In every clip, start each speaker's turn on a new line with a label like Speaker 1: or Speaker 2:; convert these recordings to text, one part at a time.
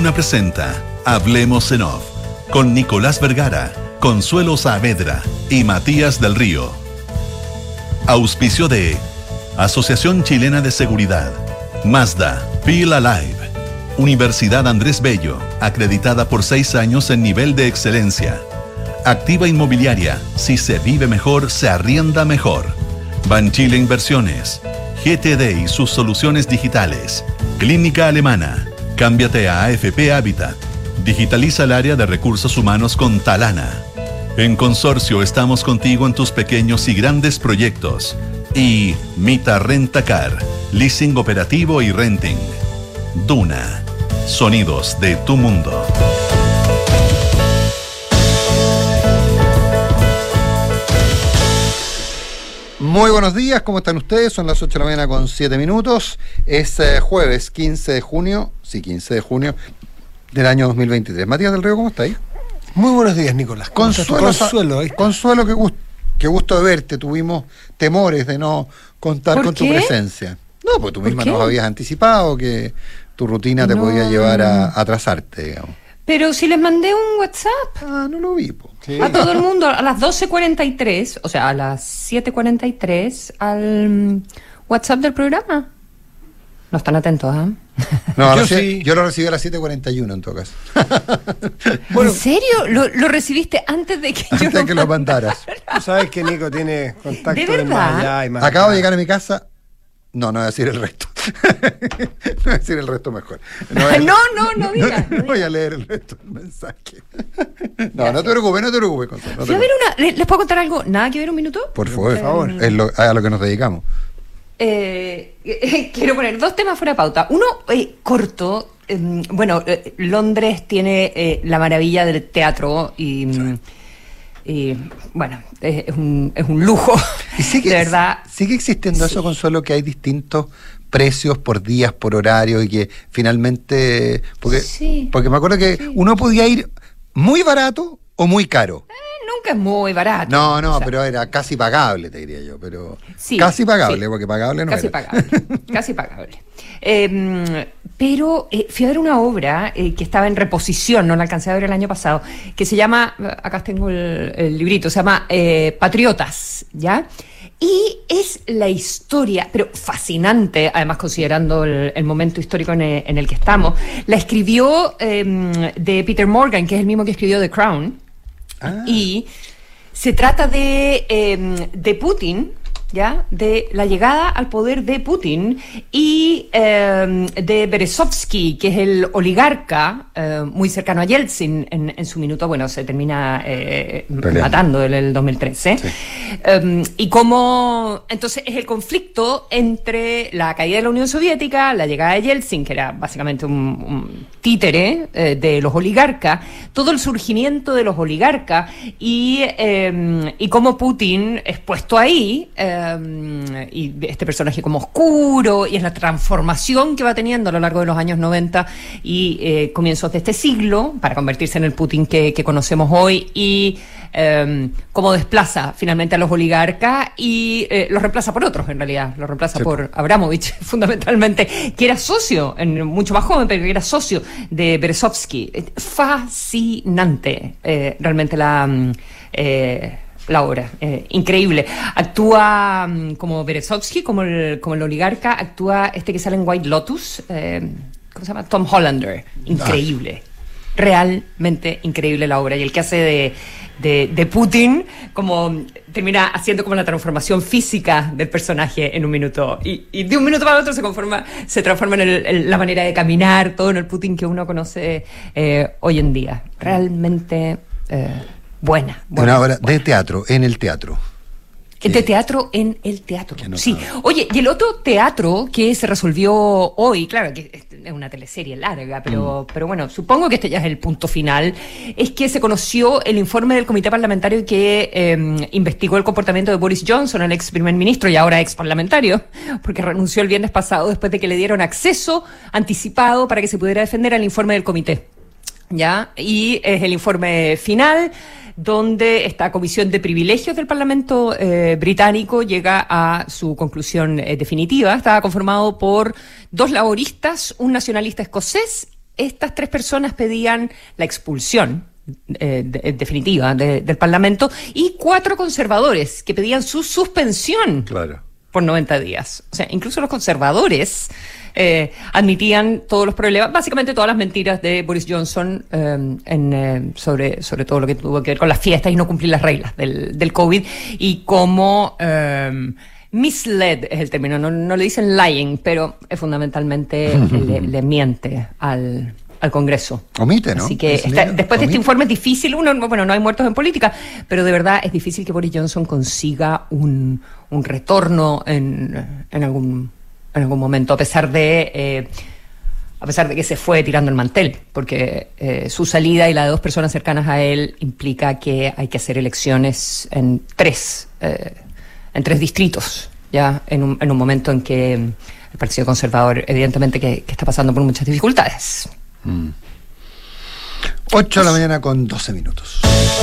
Speaker 1: Duna presenta Hablemos en Off con Nicolás Vergara, Consuelo Saavedra y Matías del Río. Auspicio de Asociación Chilena de Seguridad, Mazda, Feel Alive, Universidad Andrés Bello, acreditada por 6 años en nivel de excelencia. Activa Inmobiliaria, si se vive mejor, se arrienda mejor. Banchile Inversiones, GTD y sus soluciones digitales. Clínica Alemana, cámbiate a AFP Habitat. Digitaliza el área de recursos humanos con Talana. En Consorcio estamos contigo en tus pequeños y grandes proyectos. Y Mita Rentacar, leasing operativo y renting. Duna, sonidos de tu mundo.
Speaker 2: Muy buenos días, ¿cómo están ustedes? Son las 8 de la mañana con 7 minutos. Es jueves 15 de junio, sí, 15 de junio del año 2023. Matías del Río, ¿cómo está ahí?
Speaker 3: Muy buenos días, Nicolás.
Speaker 2: Consuelo, qué gusto de verte. Tuvimos temores de no contar con tu presencia. No, pues tú misma nos habías anticipado que tu rutina te podía llevar a atrasarte, digamos.
Speaker 4: Pero si les mandé un WhatsApp.
Speaker 2: Ah, no lo vi, po.
Speaker 4: Sí. A todo el mundo, a las 12:43, o sea, a las 7:43, al WhatsApp del programa. No están atentos, ¿eh?
Speaker 2: No, yo lo recibí a las 7:41 en todo caso.
Speaker 4: Bueno, ¿en serio? ¿Lo recibiste antes de que
Speaker 2: antes de que lo mandaras?
Speaker 3: Tú sabes que Nico tiene contacto
Speaker 4: ¿De verdad?
Speaker 3: más allá y más
Speaker 2: Acabo
Speaker 3: acá.
Speaker 2: de llegar a mi casa. No voy a decir el resto. No voy a decir el resto mejor.
Speaker 4: No digas.
Speaker 2: No voy a leer el resto del mensaje. No te preocupes, Consuelo.
Speaker 4: ¿Les puedo contar algo? ¿Nada que ver un minuto?
Speaker 2: Por favor. Es a lo que nos dedicamos.
Speaker 4: Quiero poner 2 temas fuera de pauta. Uno, corto. Londres tiene la maravilla del teatro y bueno, es un lujo.
Speaker 2: Y de verdad. Sigue existiendo eso, Consuelo, que hay distintos precios por días, por horario, y que finalmente. Porque me acuerdo que uno podía ir muy barato o muy caro.
Speaker 4: Nunca es muy barato.
Speaker 2: No, pero era casi pagable, te diría yo. Pero casi pagable, porque pagable no
Speaker 4: casi
Speaker 2: era.
Speaker 4: Casi pagable. Pero fui a ver una obra que estaba en reposición, no la alcancé a ver el año pasado, que se llama, acá tengo el librito, se llama Patriotas, ¿ya? Y es la historia, pero fascinante, además considerando el momento histórico en el que estamos. La escribió de Peter Morgan, que es el mismo que escribió The Crown. Y se trata de Putin, ¿ya? De la llegada al poder de Putin y de Berezovsky, que es el oligarca muy cercano a Yeltsin en su minuto, bueno, se termina matando en el 2013. Sí. Y cómo, entonces, es el conflicto entre la caída de la Unión Soviética, la llegada de Yeltsin, que era básicamente un títere de los oligarcas, todo el surgimiento de los oligarcas y cómo Putin es puesto ahí, y este personaje como oscuro, y es la transformación que va teniendo a lo largo de los años 90 y comienzos de este siglo para convertirse en el Putin que conocemos hoy, y cómo desplaza finalmente a los oligarcas y los reemplaza por otros, en realidad los reemplaza por Abramovich fundamentalmente, que era socio, mucho más joven, pero que era socio de Berezovsky. Fascinante realmente la obra, increíble. Actúa como Berezovsky, como el oligarca, actúa este que sale en White Lotus, ¿cómo se llama? Tom Hollander. Increíble. Realmente increíble la obra. Y el que hace de Putin, como termina haciendo como la transformación física del personaje en un minuto. Y de un minuto para otro se transforma en la manera de caminar, todo en el Putin que uno conoce hoy en día. Realmente buena.
Speaker 2: Una obra de teatro, en el teatro.
Speaker 4: De teatro en el teatro. Sí. Oye, y el otro teatro que se resolvió hoy, claro, que es una teleserie larga, pero bueno, supongo que este ya es el punto final, es que se conoció el informe del comité parlamentario que investigó el comportamiento de Boris Johnson, el ex primer ministro y ahora ex parlamentario, porque renunció el viernes pasado después de que le dieron acceso anticipado para que se pudiera defender al informe del comité. ¿Ya? Y es el informe final, donde esta comisión de privilegios del Parlamento británico llega a su conclusión definitiva. Estaba conformado por 2 laboristas, un nacionalista escocés estas 3 personas pedían la expulsión definitiva del Parlamento, y 4 conservadores que pedían su suspensión por 90 días. O sea, incluso los conservadores admitían todos los problemas, básicamente todas las mentiras de Boris Johnson sobre todo lo que tuvo que ver con las fiestas y no cumplir las reglas del COVID, y cómo misled es el término, no le dicen lying, pero fundamentalmente le miente al Congreso.
Speaker 2: Omite, ¿no?
Speaker 4: Así que después de este informe es difícil, no hay muertos en política, pero de verdad es difícil que Boris Johnson consiga un retorno en algún momento, a pesar de que se fue tirando el mantel, porque su salida y la de 2 personas cercanas a él implica que hay que hacer elecciones en 3 distritos, ya en un momento en que el Partido Conservador evidentemente que está pasando por muchas dificultades.
Speaker 2: 8 de la mañana con 12 minutos.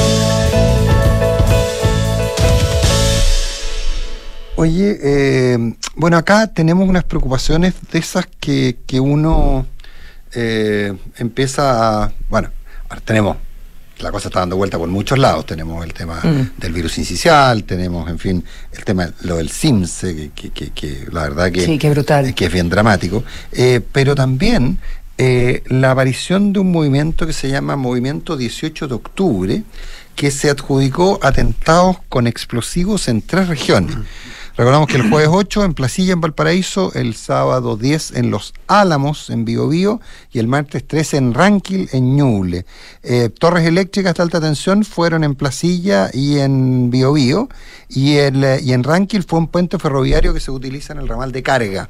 Speaker 2: Oye, bueno, acá tenemos unas preocupaciones de esas que uno empieza a... Bueno, ahora tenemos... La cosa está dando vuelta por muchos lados. Tenemos el tema del virus incisional, tenemos, en fin, el tema, lo del CIMSE, que la verdad que...
Speaker 4: Sí, que brutal.
Speaker 2: Que es bien dramático. Pero también... la aparición de un movimiento que se llama Movimiento 18 de Octubre, que se adjudicó atentados con explosivos en 3 regiones. Recordamos que el jueves 8 en Placilla, en Valparaíso, el sábado 10 en Los Álamos, en Biobío, y el martes 13 en Ranquil, en Ñuble. Torres eléctricas de alta tensión fueron en Placilla y en Biobío, y en Ranquil fue un puente ferroviario que se utiliza en el ramal de carga.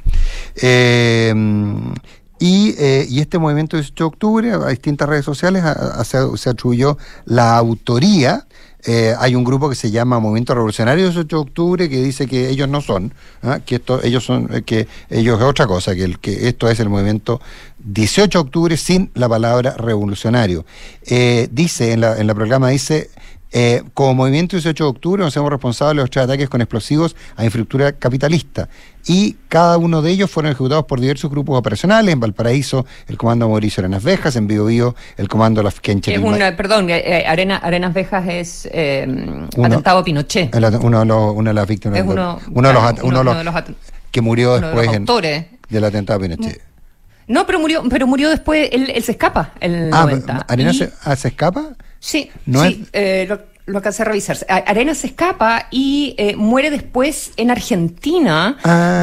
Speaker 2: Y este movimiento 18 de octubre, a distintas redes sociales, se atribuyó la autoría. Hay un grupo que se llama Movimiento Revolucionario 18 de octubre, que dice que ellos no son, que ellos es otra cosa, que esto es el movimiento 18 de octubre sin la palabra revolucionario. Dice, en la proclama dice... como Movimiento 18 de octubre nos hacemos responsables de los 3 ataques con explosivos a infraestructura capitalista, y cada uno de ellos fueron ejecutados por diversos grupos operacionales. En Valparaíso, el comando Mauricio Arenas Vejas; en Biobío, el comando Las Quenches.
Speaker 4: Arenas Vejas es atentado a Pinochet.
Speaker 2: Uno de las víctimas.
Speaker 4: Es
Speaker 2: uno de los que murió después del atentado a Pinochet.
Speaker 4: No, pero murió después. Él se escapa el 90.
Speaker 2: ¿Arenas se escapa?
Speaker 4: Sí,
Speaker 2: ¿No
Speaker 4: sí, lo alcancé a revisar. Arenas se escapa y muere después en Argentina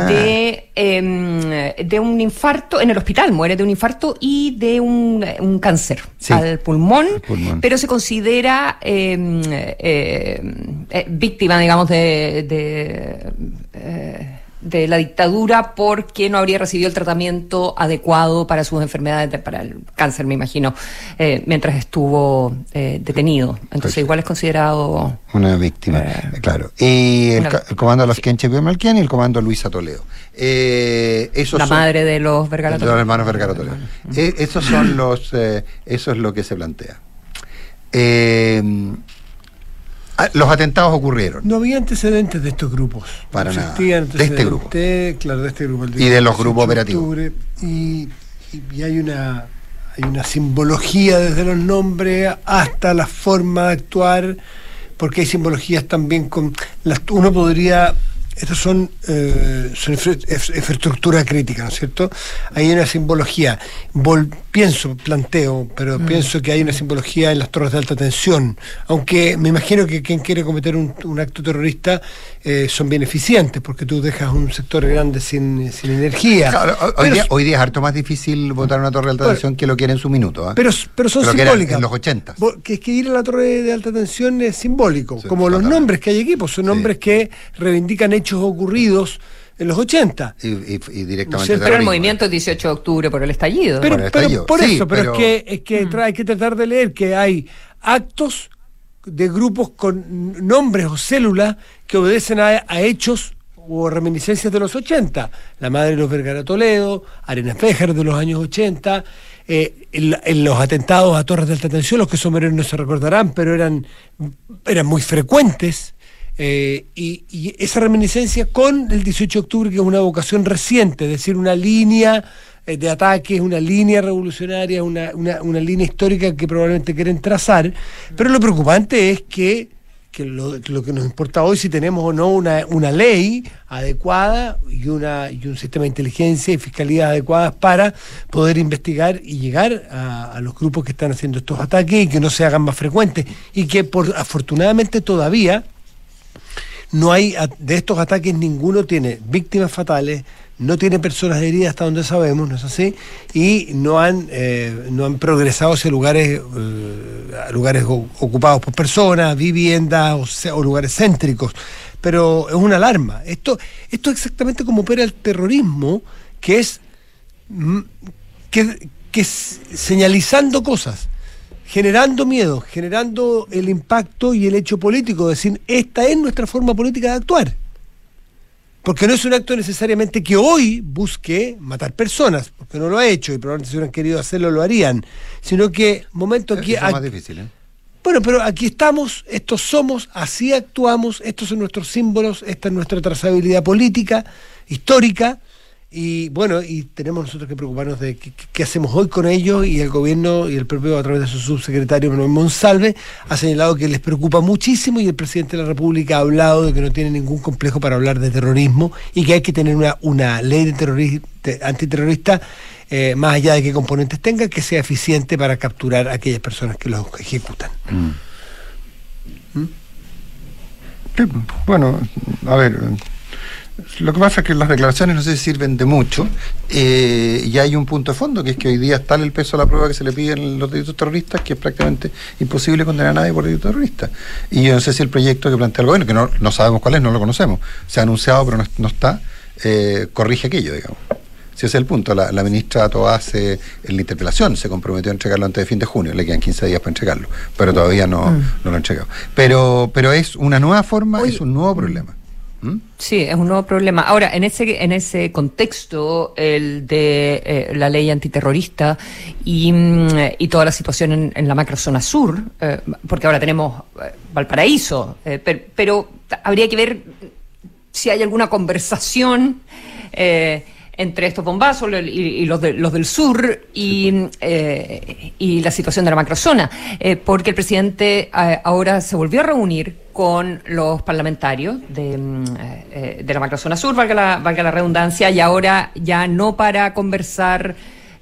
Speaker 4: de un infarto, en el hospital muere de un infarto y de un cáncer al pulmón, pero se considera víctima, digamos, de la dictadura, porque no habría recibido el tratamiento adecuado para sus enfermedades, para el cáncer, me imagino, mientras estuvo detenido. Entonces igual es considerado
Speaker 2: una víctima, claro. Y el comando de los Quenches Malquian y el comando Luisa Toledo.
Speaker 4: Madre de los Vergara Toledo.
Speaker 2: De los hermanos Vergara Toledo. Esos son eso es lo que se plantea. Los atentados ocurrieron.
Speaker 3: No había antecedentes de estos grupos.
Speaker 2: Para nada. De este grupo.
Speaker 3: Claro, de este grupo.
Speaker 2: Y de los grupos operativos.
Speaker 3: Y hay una simbología desde los nombres hasta la forma de actuar, porque hay simbologías también con... uno podría... Estas son infraestructura crítica, ¿no es cierto? Hay una simbología. Pienso que hay una simbología en las torres de alta tensión, aunque me imagino que quien quiere cometer un acto terrorista son bien eficientes, porque tú dejas un sector grande sin energía.
Speaker 2: Claro, hoy día es harto más difícil botar una torre de alta tensión que lo que era en su minuto.
Speaker 3: Pero son simbólicas.
Speaker 2: En los 80.
Speaker 3: Que es que ir a la torre de alta tensión es simbólico, como los nombres que hay aquí, pues son nombres que reivindican hechos ocurridos en los 80.
Speaker 2: Y directamente.
Speaker 4: Pero el movimiento 18 de octubre por el estallido.
Speaker 3: Pero es que hay que tratar de leer que hay actos de grupos con nombres o células que obedecen a hechos o reminiscencias de los 80. La madre de los Vergara Toledo, Arenas Vejas de los años 80, en los atentados a torres de alta tensión, los que son menores no se recordarán, pero eran muy frecuentes. Y esa reminiscencia con el 18 de octubre, que es una vocación reciente, es decir, una línea de ataques, una línea revolucionaria, una línea histórica que probablemente quieren trazar, pero lo preocupante es que lo que nos importa hoy, si tenemos o no una ley adecuada y un sistema de inteligencia y fiscalía adecuadas para poder investigar y llegar a los grupos que están haciendo estos ataques y que no se hagan más frecuentes, y que afortunadamente todavía no hay, de estos ataques ninguno tiene víctimas fatales, no tiene personas heridas hasta donde sabemos, ¿no es así? Y no han progresado hacia lugares ocupados por personas, viviendas o lugares céntricos. Pero es una alarma. Esto es exactamente como opera el terrorismo, que es señalizando cosas, generando miedo, generando el impacto y el hecho político, de decir, esta es nuestra forma política de actuar. Porque no es un acto necesariamente que hoy busque matar personas, porque no lo ha hecho y probablemente si hubieran querido hacerlo lo harían, sino que aquí
Speaker 2: es más difícil, ¿eh?
Speaker 3: Bueno, pero aquí estamos, estos somos, así actuamos, estos son nuestros símbolos, esta es nuestra trazabilidad política, histórica, y bueno, y tenemos nosotros que preocuparnos de qué hacemos hoy con ellos, y el gobierno y el propio, a través de su subsecretario Manuel Monsalve, ha señalado que les preocupa muchísimo, y el presidente de la República ha hablado de que no tiene ningún complejo para hablar de terrorismo y que hay que tener una ley antiterrorista, más allá de qué componentes tenga, que sea eficiente para capturar a aquellas personas que los ejecutan.
Speaker 2: Sí, bueno, a ver, lo que pasa es que las declaraciones no sé si sirven de mucho, y hay un punto de fondo, que es que hoy día es tal el peso de la prueba que se le piden los delitos terroristas que es prácticamente imposible condenar a nadie por delito terrorista. Y yo no sé si el proyecto que plantea el gobierno, que no sabemos cuál es, no lo conocemos, se ha anunciado pero no está, corrige aquello, digamos. Si ese es el punto, la ministra Toá en la interpelación se comprometió a entregarlo antes de fin de junio, le quedan 15 días para entregarlo, pero todavía no lo ha entregado. Pero es una nueva forma, es un nuevo problema.
Speaker 4: Sí, es un nuevo problema. Ahora, en ese contexto, el de la ley antiterrorista y toda la situación en la macrozona sur, porque ahora tenemos Valparaíso, pero habría que ver si hay alguna conversación entre estos bombazos y los del sur y la situación de la macrozona, porque el presidente ahora se volvió a reunir con los parlamentarios de la macrozona sur, valga la redundancia, y ahora ya no para conversar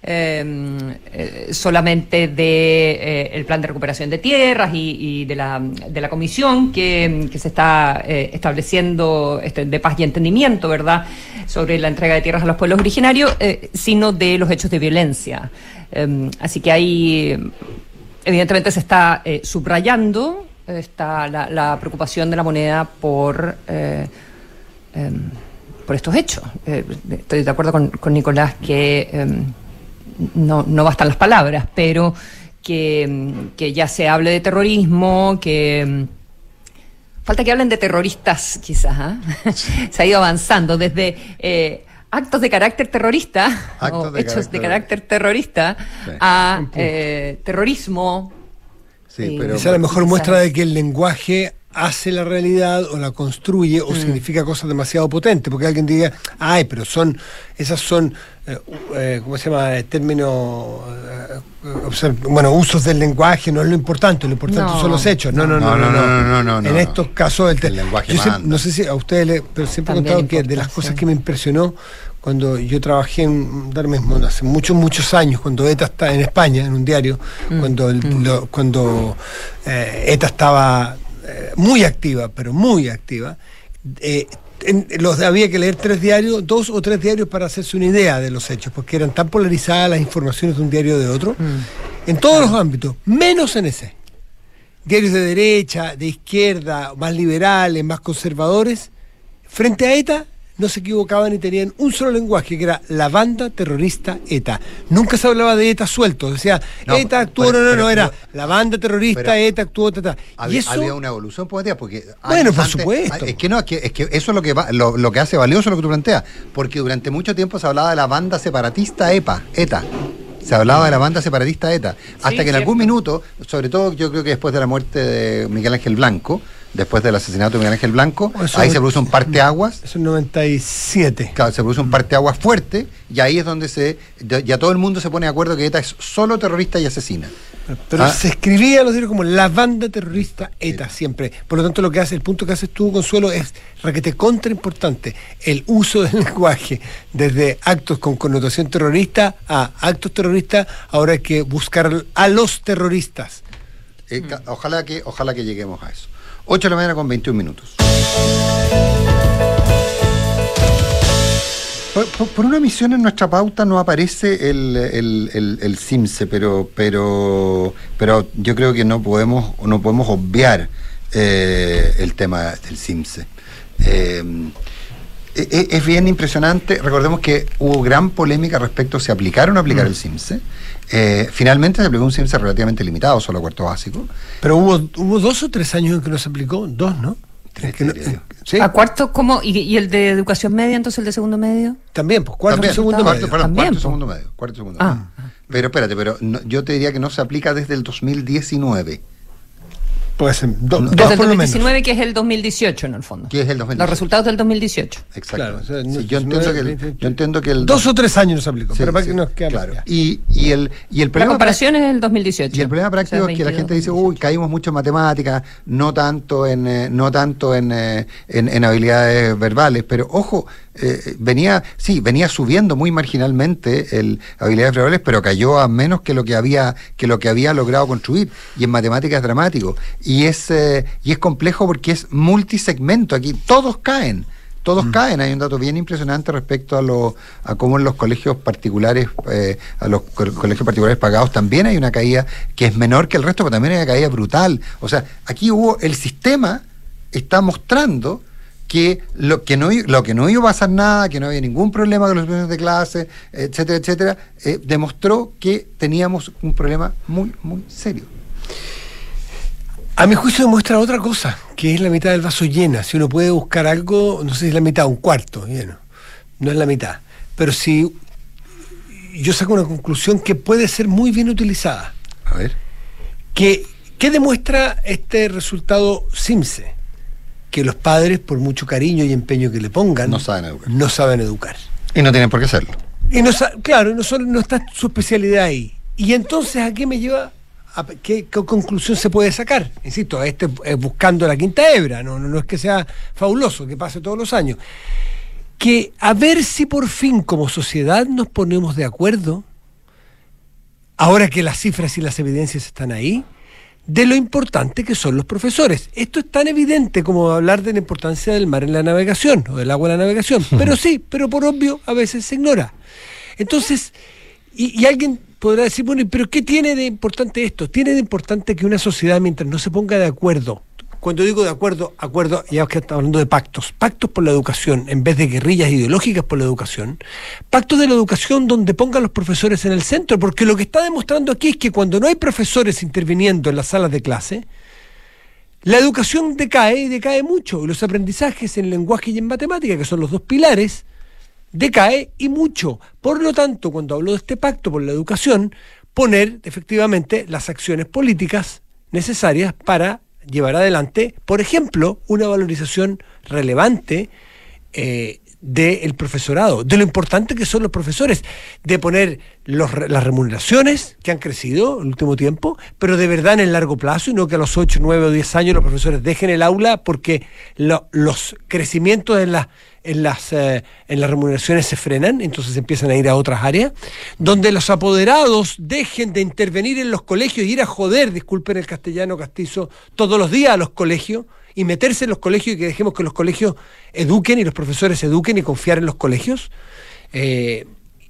Speaker 4: solamente de el plan de recuperación de tierras y de la comisión que se está estableciendo de paz y entendimiento, ¿verdad?, sobre la entrega de tierras a los pueblos originarios, sino de los hechos de violencia. Así que ahí evidentemente se está subrayando la preocupación de la moneda por estos hechos. Estoy de acuerdo con Nicolás que no bastan las palabras, pero que ya se hable de terrorismo, que falta que hablen de terroristas, quizás, ¿eh? Se ha ido avanzando desde actos de carácter terrorista hechos de carácter terrorista, sí, a terrorismo.
Speaker 3: Sí, pero esa es la mejor muestra de que el lenguaje hace la realidad o la construye o significa cosas demasiado potentes, porque alguien diga, ay, pero esas son ¿cómo se llama? Términos, usos del lenguaje no es lo importante son los hechos. No. En estos casos el lenguaje no sé si a ustedes pero siempre he contado que de las cosas que me impresionó cuando yo trabajé en Darmismo hace muchos años, cuando ETA estaba en España, en un diario, cuando ETA estaba muy activa, había que leer 2 o 3 diarios para hacerse una idea de los hechos, porque eran tan polarizadas las informaciones de un diario de otro, en todos los ámbitos, menos en ese. Diarios de derecha, de izquierda, más liberales, más conservadores, frente a ETA, no se equivocaban y tenían un solo lenguaje, que era la banda terrorista ETA. Nunca se hablaba de ETA suelto, decía, ETA actuó, era la banda terrorista ETA actuó, y eso
Speaker 2: había una evolución positiva, porque
Speaker 3: por supuesto.
Speaker 2: Es que eso es lo que hace valioso lo que tú planteas, porque durante mucho tiempo se hablaba de la banda separatista ETA. Se hablaba de la banda separatista ETA, hasta que en algún minuto, sobre todo yo creo que después de la muerte de Miguel Ángel Blanco, después del asesinato de Miguel Ángel Blanco, ahí se produce un parteaguas.
Speaker 3: Es un 97.
Speaker 2: Claro, se produce un parteaguas fuerte, y ahí es donde ya todo el mundo se pone de acuerdo que ETA es solo terrorista y asesina.
Speaker 3: Pero se escribía, lo digo, como la banda terrorista ETA, siempre. Por lo tanto, el punto que haces tú, Consuelo, es requete contra importante. El uso del lenguaje, desde actos con connotación terrorista a actos terroristas, ahora hay que buscar a los terroristas.
Speaker 2: Ojalá que lleguemos a eso. 8 de la mañana con 21 minutos. Por una misión en nuestra pauta no aparece el CIMSE, pero yo creo que no podemos obviar el tema del CIMSE. Es bien impresionante. Recordemos que hubo gran polémica respecto a si aplicar o no aplicar el CIMSE. Finalmente se aplicó un CIMSE relativamente limitado, solo a cuarto básico.
Speaker 3: Pero hubo 2 o 3 años en que no se aplicó, 2, ¿no?
Speaker 4: ¿Sí? ¿A cuarto cómo? ¿Y el de educación media, entonces el de segundo medio?
Speaker 3: También, pues cuarto y segundo medio.
Speaker 2: Cuarto y segundo medio. Pero espérate, yo te diría que no se aplica desde el 2019.
Speaker 3: Puede ser
Speaker 4: desde el 2019, que es el 2018 en el fondo.
Speaker 2: Que es el 2018.
Speaker 4: Los resultados del 2018.
Speaker 2: Exacto.
Speaker 3: Claro, o sea, no,
Speaker 2: sí, yo entiendo que el
Speaker 3: 2 o 3 años no se aplicó,
Speaker 2: sí,
Speaker 3: pero para que
Speaker 2: sí,
Speaker 3: nos quede
Speaker 2: claro.
Speaker 3: más.
Speaker 2: Y el problema,
Speaker 4: la comparación es el 2018.
Speaker 2: Y el problema práctico es que la gente dice, caímos mucho en matemáticas, no tanto en habilidades verbales, pero ojo, venía subiendo muy marginalmente habilidades verbales, pero cayó a menos que lo que había logrado construir, y en matemáticas es dramático, y es complejo porque es multisegmento. Aquí todos caen. Hay un dato bien impresionante respecto a cómo en los colegios particulares, colegios particulares pagados, también hay una caída que es menor que el resto, pero también hay una caída brutal. O sea, aquí el sistema está mostrando que lo que no iba a pasar nada, que no había ningún problema con los planes de clase, etcétera, demostró que teníamos un problema muy, muy serio.
Speaker 3: A mi juicio demuestra otra cosa, que es la mitad del vaso llena. Si uno puede buscar algo, no sé si es la mitad, un cuarto lleno, no es la mitad. Pero si yo saco una conclusión que puede ser muy bien utilizada.
Speaker 2: A ver.
Speaker 3: ¿Qué demuestra este resultado CIMSE? Que los padres, por mucho cariño y empeño que le pongan,
Speaker 2: no saben educar.
Speaker 3: Y
Speaker 2: no tienen por qué hacerlo.
Speaker 3: Y no está su especialidad ahí. Y entonces, ¿a qué me lleva? ¿Qué conclusión se puede sacar? Insisto, buscando la quinta hebra, no es que sea fabuloso, que pase todos los años. Que a ver si por fin como sociedad nos ponemos de acuerdo, ahora que las cifras y las evidencias están ahí, de lo importante que son los profesores. Esto es tan evidente como hablar de la importancia del mar en la navegación, o del agua en la navegación. Pero por obvio a veces se ignora. Entonces, y alguien podrá decir, bueno, pero ¿qué tiene de importante esto? Tiene de importante que una sociedad, mientras no se ponga de acuerdo, cuando digo de acuerdo, ya que estamos hablando de pactos por la educación, en vez de guerrillas ideológicas por la educación, pactos de la educación donde pongan los profesores en el centro, porque lo que está demostrando aquí es que cuando no hay profesores interviniendo en las salas de clase, la educación decae mucho, y los aprendizajes en lenguaje y en matemática, que son los 2 pilares, decae y mucho. Por lo tanto, cuando hablo de este pacto por la educación, poner efectivamente las acciones políticas necesarias para llevar adelante, por ejemplo, una valorización relevante del profesorado, de lo importante que son los profesores, de poner las remuneraciones que han crecido en el último tiempo, pero de verdad en el largo plazo, y no que a los 8, 9 o 10 años los profesores dejen el aula porque los crecimientos en las remuneraciones se frenan, entonces empiezan a ir a otras áreas, donde los apoderados dejen de intervenir en los colegios y ir a joder, disculpen el castellano castizo, todos los días a los colegios, y meterse en los colegios, y que dejemos que los colegios eduquen y los profesores eduquen, y confiar en los colegios, y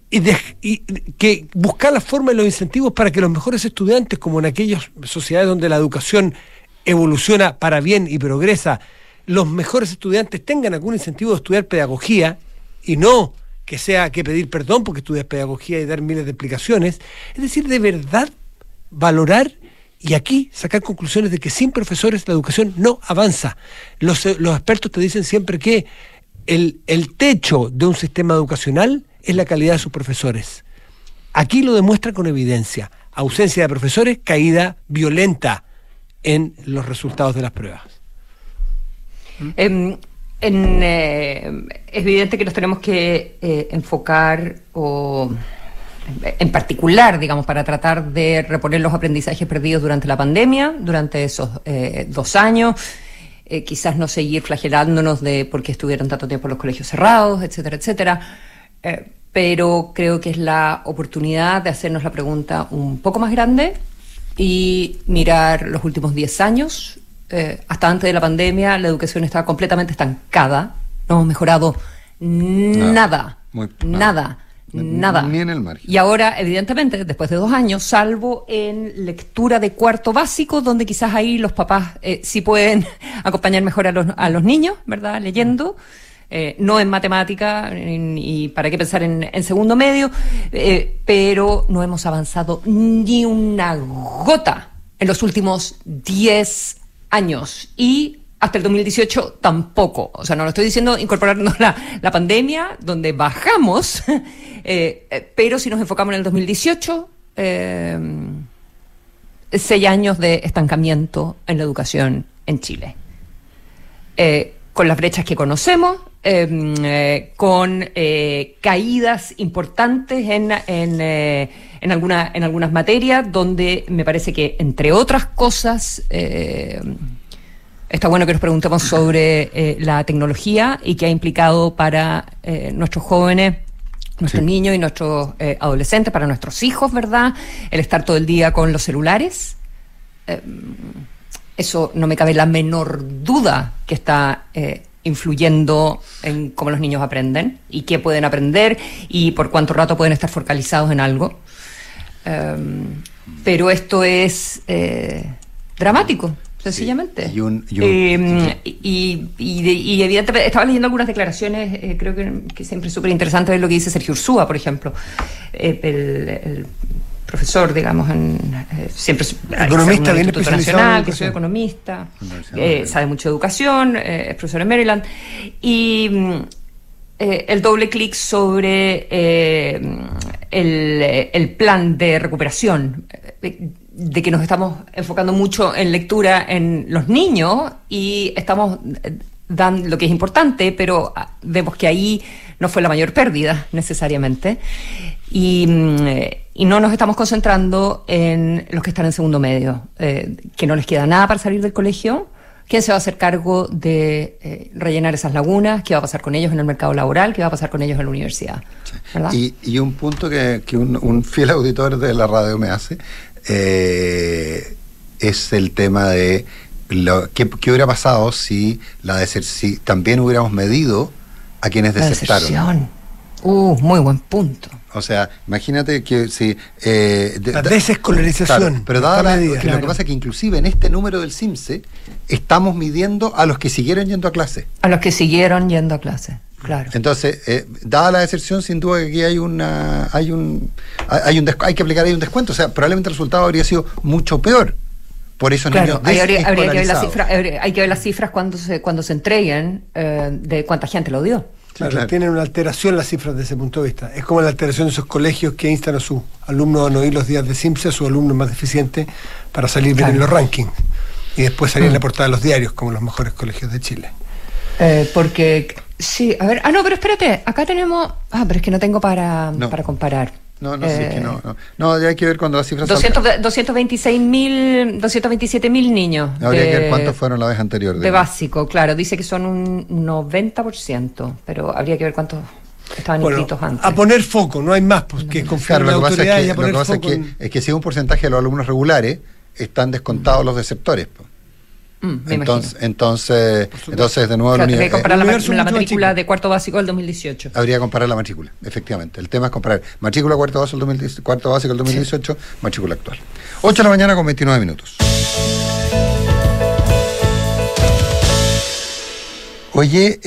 Speaker 3: que buscar la forma y los incentivos para que los mejores estudiantes, como en aquellas sociedades donde la educación evoluciona para bien y progresa, los mejores estudiantes tengan algún incentivo de estudiar pedagogía, y no que sea que pedir perdón porque estudias pedagogía y dar miles de explicaciones. Es decir, de verdad valorar y aquí sacar conclusiones de que sin profesores la educación no avanza. Los expertos te dicen siempre que el techo de un sistema educacional es la calidad de sus profesores. Aquí lo demuestra con evidencia. Ausencia de profesores, caída violenta en los resultados de las pruebas.
Speaker 4: Es evidente que nos tenemos que enfocar en particular, digamos, para tratar de reponer los aprendizajes perdidos durante la pandemia, durante esos 2 años, quizás no seguir flagelándonos de por qué estuvieron tanto tiempo los colegios cerrados, etcétera, etcétera, pero creo que es la oportunidad de hacernos la pregunta un poco más grande y mirar los últimos 10 años. Hasta antes de la pandemia la educación estaba completamente estancada, no hemos mejorado nada.
Speaker 2: Ni en el margen.
Speaker 4: Y ahora, evidentemente, después de 2 años, salvo en lectura de cuarto básico, donde quizás ahí los papás sí pueden acompañar mejor a los niños, ¿verdad? Leyendo, no en matemática, y para qué pensar en segundo medio, pero no hemos avanzado ni una gota en los últimos 10 años. Y hasta el 2018 tampoco. O sea, no lo estoy diciendo incorporarnos la pandemia, donde bajamos, pero si nos enfocamos en el 2018, 6 años de estancamiento en la educación en Chile. Con las brechas que conocemos, con caídas importantes en algunas materias, donde me parece que, entre otras cosas, está bueno que nos preguntemos sobre la tecnología y qué ha implicado para nuestros jóvenes, nuestros niños y nuestros adolescentes, para nuestros hijos, ¿verdad? El estar todo el día con los celulares. Eso no me cabe la menor duda que está influyendo en cómo los niños aprenden y qué pueden aprender y por cuánto rato pueden estar focalizados en algo. Pero esto es dramático. Sencillamente.
Speaker 2: Sí.
Speaker 4: Y evidentemente estaba leyendo algunas declaraciones, creo que siempre es súper interesante ver lo que dice Sergio Ursúa, por ejemplo, el profesor, digamos, siempre
Speaker 3: economista, bien
Speaker 4: nacional, que soy economista, sabe mucho de educación, es profesor en Maryland, y el doble clic sobre el plan de recuperación, de que nos estamos enfocando mucho en lectura en los niños y estamos dando lo que es importante, pero vemos que ahí no fue la mayor pérdida necesariamente, y no nos estamos concentrando en los que están en segundo medio, que no les queda nada para salir del colegio. ¿Quién se va a hacer cargo de rellenar esas lagunas? ¿Qué va a pasar con ellos en el mercado laboral? ¿Qué va a pasar con ellos en la universidad? ¿Verdad?
Speaker 2: Y un punto que un fiel auditor de la radio me hace es el tema de qué hubiera pasado si si también hubiéramos medido a quienes desertaron.
Speaker 4: Muy buen punto.
Speaker 2: O sea, imagínate que si
Speaker 3: la desescolarización.
Speaker 2: Claro, pero lo que pasa es que inclusive en este número del CIMSE estamos midiendo a los que siguieron yendo a clase.
Speaker 4: A los que siguieron yendo a clase. Claro.
Speaker 2: Entonces, dada la deserción, sin duda que aquí hay que aplicar ahí un descuento. O sea, probablemente el resultado habría sido mucho peor. Por eso
Speaker 4: claro, habría que ver las cifras. Hay que ver las cifras cuando se entreguen de cuánta gente lo dio.
Speaker 3: Claro. Tienen una alteración las cifras desde ese punto de vista. Es como la alteración de esos colegios que instan a sus alumnos a no ir los días de CIMSE, a sus alumnos más deficientes, para salir bien en los rankings. Y después salir en la portada de los diarios como los mejores colegios de Chile.
Speaker 4: Porque, sí, a ver, no, pero espérate, acá tenemos, pero es que no tengo para comparar.
Speaker 2: No, sí, es que no. No, ya hay que ver cuando las cifras
Speaker 4: 227.000 niños.
Speaker 2: Habría que ver cuántos fueron la vez anterior.
Speaker 4: De básico, claro, dice que son un 90%, pero habría que ver cuántos estaban inscritos antes.
Speaker 3: A poner foco, no hay más, porque confiar en la autoridad y a poner foco.
Speaker 2: Lo que pasa es que si un porcentaje de los alumnos regulares están descontados los desertores. Entonces de nuevo
Speaker 4: habría que comparar la matrícula de cuarto básico del 2018.
Speaker 2: Habría que comparar la matrícula, efectivamente. El tema es comparar matrícula cuarto básico del 2018, matrícula actual. 8 de la mañana con 29 minutos. Oye,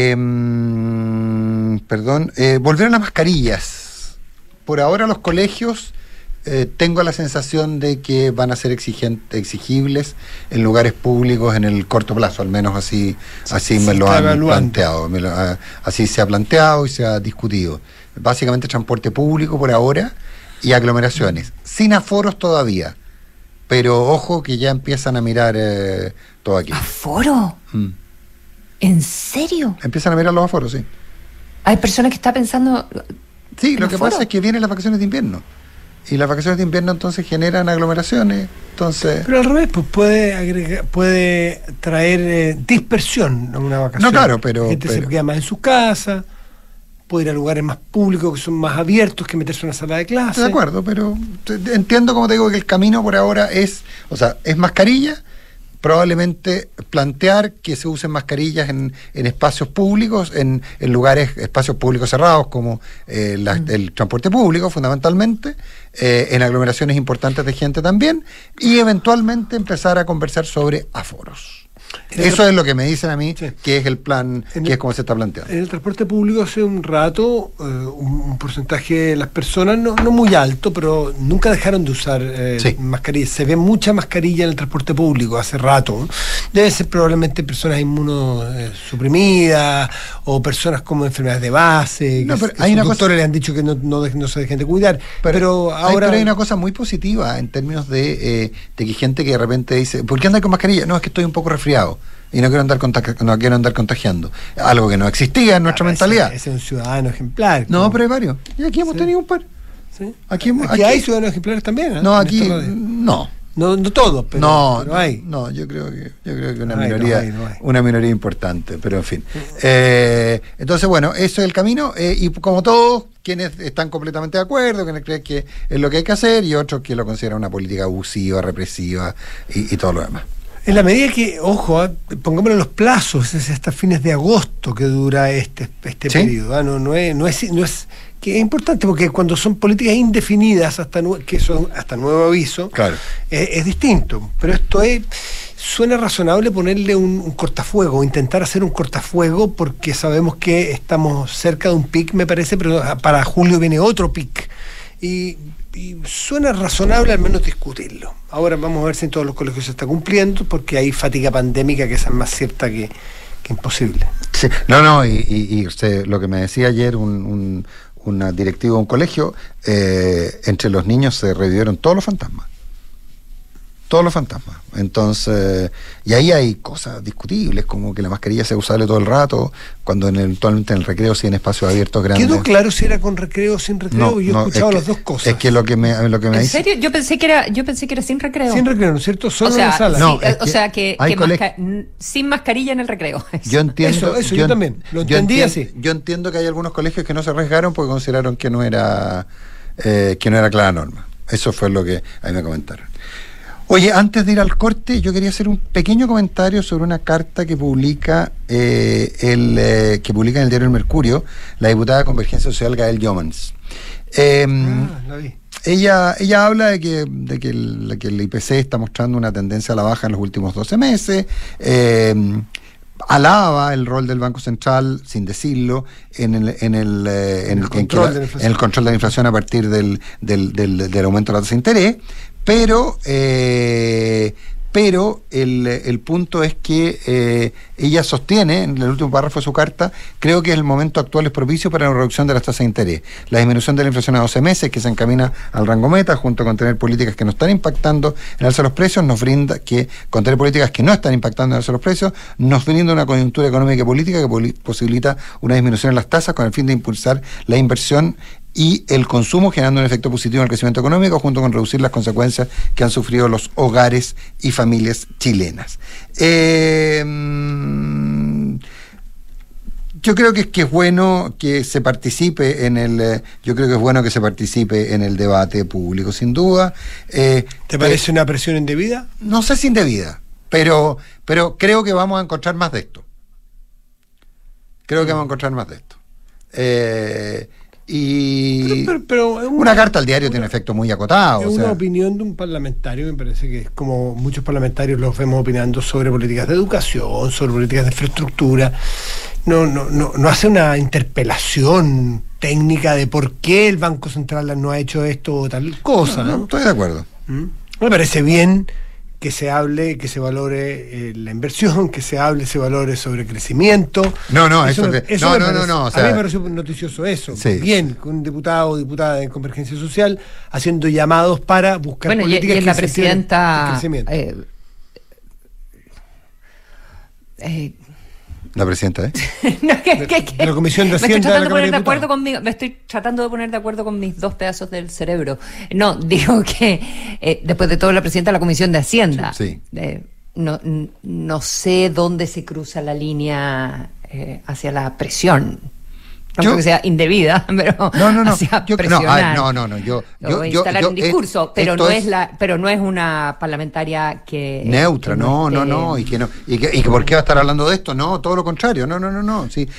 Speaker 2: volvieron las mascarillas. Por ahora los colegios tengo la sensación de que van a ser exigibles en lugares públicos en el corto plazo, al menos así me lo han planteado. Así se ha planteado y se ha discutido. Básicamente transporte público por ahora y aglomeraciones, sin aforos todavía, pero ojo que ya empiezan a mirar todo aquí.
Speaker 4: ¿Aforo? ¿En serio?
Speaker 2: Empiezan a mirar los aforos, sí.
Speaker 4: Hay personas que están pensando...
Speaker 2: Sí, lo que pasa es que vienen las vacaciones de invierno. Y las vacaciones de invierno entonces generan aglomeraciones, entonces...
Speaker 3: Pero al revés, pues puede traer dispersión en una vacación.
Speaker 2: No, claro, pero...
Speaker 3: La gente se queda más en su casa, puede ir a lugares más públicos que son más abiertos que meterse en una sala de clase.
Speaker 2: Estoy de acuerdo, pero entiendo, como te digo, que el camino por ahora es mascarilla. Probablemente plantear que se usen mascarillas en espacios públicos, en espacios públicos cerrados como el transporte público fundamentalmente, en aglomeraciones importantes de gente también, y eventualmente empezar a conversar sobre aforos. Eso es lo que me dicen a mí, sí, que es el plan, que es como se está planteando.
Speaker 3: En el transporte público hace un rato, un porcentaje de las personas, no muy alto, pero nunca dejaron de usar
Speaker 2: sí,
Speaker 3: mascarillas. Se ve mucha mascarilla en el transporte público hace rato. Debe ser probablemente personas inmunosuprimidas o personas con enfermedades de base,
Speaker 2: no,
Speaker 3: que sus doctores le han dicho que no se dejen de cuidar. Pero ahora
Speaker 2: hay una cosa muy positiva en términos de que hay gente que de repente dice, ¿por qué andas con mascarilla? No, es que estoy un poco resfriado y no quiero andar contagiando. Algo que no existía en nuestra mentalidad.
Speaker 3: Ese es un ciudadano ejemplar.
Speaker 2: No, pero hay varios. Y aquí hemos tenido un par.
Speaker 3: ¿Sí? Aquí hay ciudadanos ejemplares también, ¿eh?
Speaker 2: No, aquí no.
Speaker 3: No todos, pero hay.
Speaker 2: No, yo creo que una minoría, una minoría importante, pero en fin. Entonces, bueno, eso es el camino, y como todos, quienes están completamente de acuerdo, quienes creen que es lo que hay que hacer, y otros que lo consideran una política abusiva, represiva y todo lo demás.
Speaker 3: En la medida que, ojo, pongámosle los plazos, es hasta fines de agosto que dura este ¿sí? periodo. No es que es importante, porque cuando son políticas indefinidas que son hasta nuevo aviso,
Speaker 2: claro,
Speaker 3: es distinto. Pero esto suena razonable ponerle un cortafuego, intentar hacer un cortafuego, porque sabemos que estamos cerca de un pic, me parece, pero para julio viene otro pic. Y suena razonable al menos discutirlo. Ahora vamos a ver si en todos los colegios se está cumpliendo, porque hay fatiga pandémica que esa es más cierta que imposible. Sí.
Speaker 2: Y usted, lo que me decía ayer una directiva de un colegio, entre los niños se revivieron todos los fantasmas. Entonces, y ahí hay cosas discutibles, como que la mascarilla sea usable todo el rato, cuando eventualmente en el recreo, si en espacios abiertos grandes.
Speaker 3: ¿Quedó claro si era con recreo o sin recreo? Yo he escuchado las dos cosas.
Speaker 2: Es que lo que me
Speaker 4: ¿En
Speaker 2: dice...
Speaker 4: serio? Yo pensé que era sin recreo.
Speaker 3: Sin recreo, ¿no es cierto? Solo en la sala.
Speaker 4: No, que sin mascarilla en el recreo.
Speaker 2: Yo entiendo...
Speaker 3: Eso yo también. Lo entendí así.
Speaker 2: Yo entiendo que hay algunos colegios que no se arriesgaron porque consideraron que no era clara norma. Eso fue lo que a mí me comentaron. Oye, antes de ir al corte, yo quería hacer un pequeño comentario sobre una carta que publica en el diario El Mercurio la diputada de Convergencia Social, Gael Jomans.
Speaker 3: La vi.
Speaker 2: Ella habla de que el IPC está mostrando una tendencia a la baja en los últimos 12 meses. Alaba el rol del Banco Central, sin decirlo, en el control de la inflación a partir del aumento de la tasa de interés, pero el punto es que ella sostiene, en el último párrafo de su carta, creo que el momento actual es propicio para la reducción de las tasas de interés. La disminución de la inflación a 12 meses, que se encamina al rango meta, junto con tener políticas que no están impactando en el alza de los precios, nos brinda con tener políticas que no están impactando en el alza de los precios, nos brinda una coyuntura económica y política que posibilita una disminución en las tasas con el fin de impulsar la inversión y el consumo, generando un efecto positivo en el crecimiento económico, junto con reducir las consecuencias que han sufrido los hogares y familias chilenas. Yo creo que es bueno que se participe en el debate público, sin duda.
Speaker 3: ¿Te parece una presión indebida?
Speaker 2: No sé si indebida, pero creo que vamos a encontrar más de esto. Pero una carta al diario tiene un efecto muy acotado.
Speaker 3: Es una opinión de un parlamentario, me parece que es como muchos parlamentarios los vemos opinando sobre políticas de educación, sobre políticas de infraestructura. No hace una interpelación técnica de por qué el Banco Central no ha hecho esto o tal cosa.
Speaker 2: No, estoy de acuerdo.
Speaker 3: Me parece bien que se hable, que se valore la inversión, que se valore sobre crecimiento.
Speaker 2: Eso
Speaker 3: o sea, a mí me pareció noticioso eso.
Speaker 2: Sí.
Speaker 3: Bien, con un diputado o diputada de Convergencia Social haciendo llamados para buscar políticas
Speaker 4: y la presidenta
Speaker 2: La presidenta,
Speaker 3: de la Comisión de Hacienda.
Speaker 4: Me estoy tratando de poner de acuerdo con mis dos pedazos del cerebro. No, digo que después de todo la presidenta de la Comisión de Hacienda.
Speaker 2: Sí.
Speaker 4: No sé dónde se cruza presionar hacia la presión. No creo que sea indebida, pero hacia presionar.
Speaker 2: Yo
Speaker 4: instalar un discurso, pero no es una parlamentaria que
Speaker 2: neutra, y que por qué va a estar hablando de esto, no, todo lo contrario, no. Sí,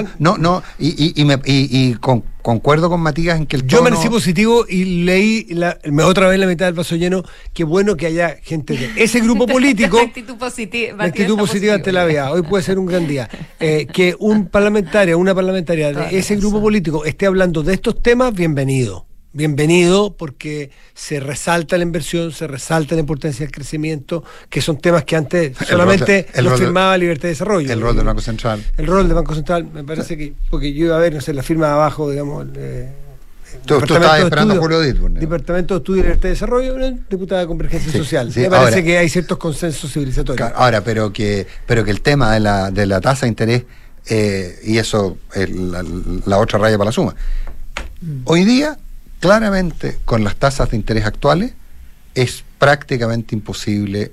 Speaker 2: concuerdo con Matías en que el tono...
Speaker 3: Yo me parecí positivo y leí otra vez la mitad del vaso lleno. Qué bueno que haya gente de ese grupo político.
Speaker 4: La actitud positiva
Speaker 3: ante la vida. Hoy puede ser un gran día. Que una parlamentaria de ese grupo político esté hablando de estos temas, bienvenido, porque se resalta la inversión, se resalta la importancia del crecimiento, que son temas que antes solamente lo firmaba Libertad de Desarrollo.
Speaker 2: El rol del Banco Central.
Speaker 3: El rol del Banco Central, me parece que, porque yo iba a ver, la firma de abajo, digamos.
Speaker 2: Tú estabas esperando a Julio Ditburn.
Speaker 3: Departamento de Estudio y Libertad de Desarrollo, diputada de Convergencia Social. Me parece que hay ciertos consensos civilizatorios.
Speaker 2: Ahora, pero que el tema de la tasa de interés, y eso es la otra raya para la suma. Hoy día, claramente, con las tasas de interés actuales, es prácticamente imposible,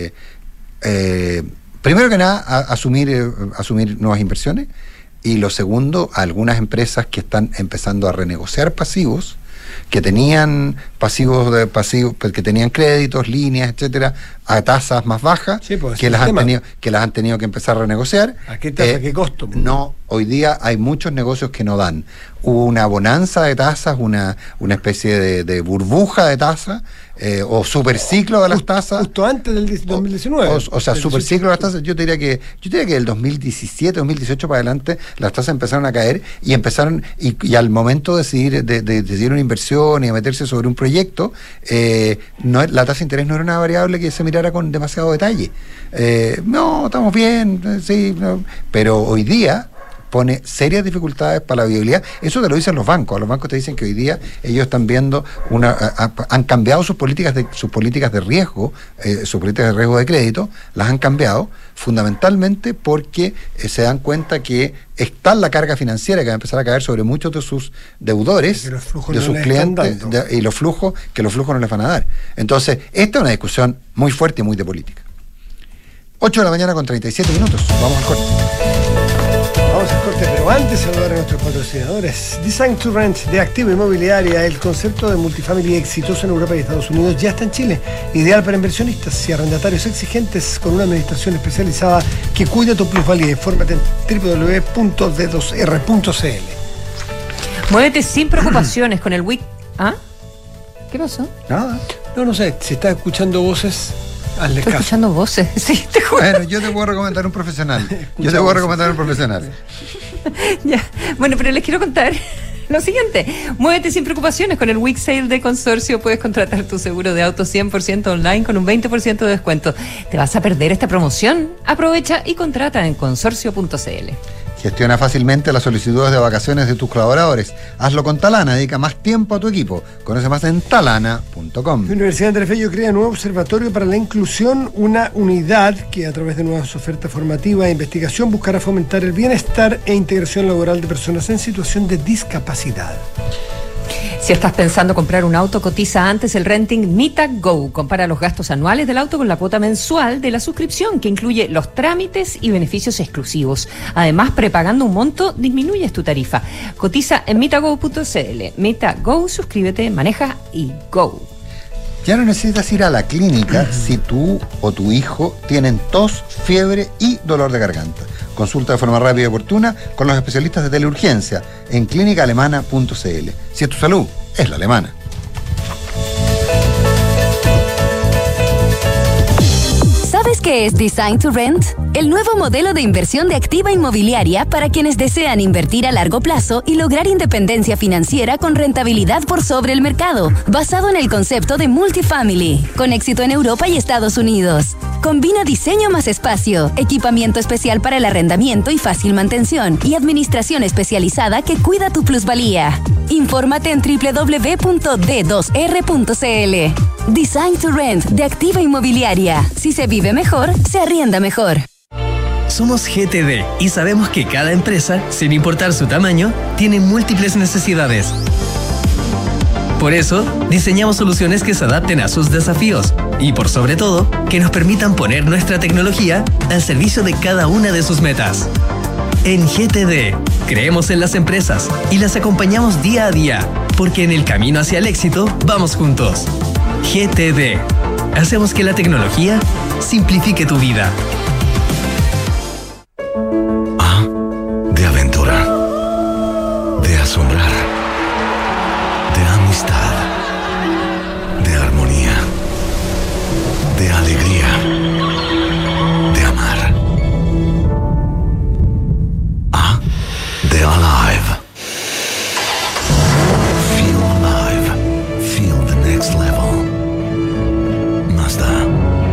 Speaker 2: primero que nada, asumir nuevas inversiones, y lo segundo, algunas empresas que están empezando a renegociar pasivos, que tenían que tenían créditos, líneas, etcétera, a tasas más bajas, que las han tenido que empezar a renegociar.
Speaker 3: ¿A qué tasa, qué costo?
Speaker 2: No, hoy día hay muchos negocios que no dan. Hubo una bonanza de tasas, una especie de burbuja de tasas, o superciclo de las tasas.
Speaker 3: Justo antes del 2019.
Speaker 2: O sea, superciclo de las tasas. Yo diría que del 2017, 2018 para adelante, las tasas empezaron a caer y al momento de decidir una inversión y de meterse sobre un proyecto, la tasa de interés no era una variable que se mirara con demasiado detalle. No, estamos bien, sí, no. Pero hoy día pone serias dificultades para la viabilidad. Eso te lo dicen los bancos. A los bancos te dicen que hoy día ellos están viendo han cambiado sus políticas de riesgo, sus políticas de riesgo de crédito, las han cambiado fundamentalmente porque se dan cuenta que está la carga financiera que va a empezar a caer sobre muchos de sus deudores, de sus clientes, y los flujos no les van a dar. Entonces, esta es una discusión muy fuerte y muy de política. 8 de la mañana con 37 minutos. Vamos al corte.
Speaker 3: Vamos al corte, pero antes saludar a nuestros patrocinadores. Design to Rent de Activa Inmobiliaria, el concepto de multifamily exitoso en Europa y Estados Unidos, ya está en Chile. Ideal para inversionistas y arrendatarios exigentes con una administración especializada que cuida tu plusvalía. Infórmate en www.d2r.cl.
Speaker 4: Muévete sin preocupaciones con el WIC. ¿Ah? ¿Qué pasó?
Speaker 2: Nada.
Speaker 3: No sé, si estás escuchando voces...
Speaker 4: Estoy escuchando voces, sí, te juro.
Speaker 2: Bueno, yo te puedo recomendar un profesional.
Speaker 4: Ya. Bueno, pero les quiero contar lo siguiente. Muévete sin preocupaciones con el Week Sale de Consorcio. Puedes contratar tu seguro de auto 100% online con un 20% de descuento. ¿Te vas a perder esta promoción? Aprovecha y contrata en consorcio.cl.
Speaker 2: Gestiona fácilmente las solicitudes de vacaciones de tus colaboradores. Hazlo con Talana, dedica más tiempo a tu equipo. Conoce más en talana.com.
Speaker 3: La Universidad de Entrefello crea un nuevo observatorio para la inclusión, una unidad que a través de nuevas ofertas formativas e investigación buscará fomentar el bienestar e integración laboral de personas en situación de discapacidad.
Speaker 4: Si estás pensando comprar un auto, cotiza antes el renting Mita Go. Compara los gastos anuales del auto con la cuota mensual de la suscripción, que incluye los trámites y beneficios exclusivos. Además, prepagando un monto, disminuyes tu tarifa. Cotiza en mitago.cl. Mita Go, suscríbete, maneja y go.
Speaker 2: Ya no necesitas ir a la clínica si tú o tu hijo tienen tos, fiebre y dolor de garganta. Consulta de forma rápida y oportuna con los especialistas de teleurgencia en clínicaalemana.cl. Si es tu salud, es la alemana.
Speaker 5: ¿Sabes qué es Design to Rent? El nuevo modelo de inversión de Activa Inmobiliaria para quienes desean invertir a largo plazo y lograr independencia financiera con rentabilidad por sobre el mercado, basado en el concepto de multifamily, con éxito en Europa y Estados Unidos. Combina diseño más espacio, equipamiento especial para el arrendamiento y fácil mantención, y administración especializada que cuida tu plusvalía. Infórmate en www.d2r.cl. Design to Rent de Activa Inmobiliaria. Si se vive mejor, se arrienda mejor.
Speaker 6: Somos GTD y sabemos que cada empresa, sin importar su tamaño, tiene múltiples necesidades. Por eso, diseñamos soluciones que se adapten a sus desafíos y, por sobre todo, que nos permitan poner nuestra tecnología al servicio de cada una de sus metas. En GTD, creemos en las empresas y las acompañamos día a día, porque en el camino hacia el éxito vamos juntos. GTD. Hacemos que la tecnología simplifique tu vida.
Speaker 7: De aventura, de asombrar, de amistad, de armonía, de alegría, de amar. De alive. Feel alive. Feel the next level. Mazda.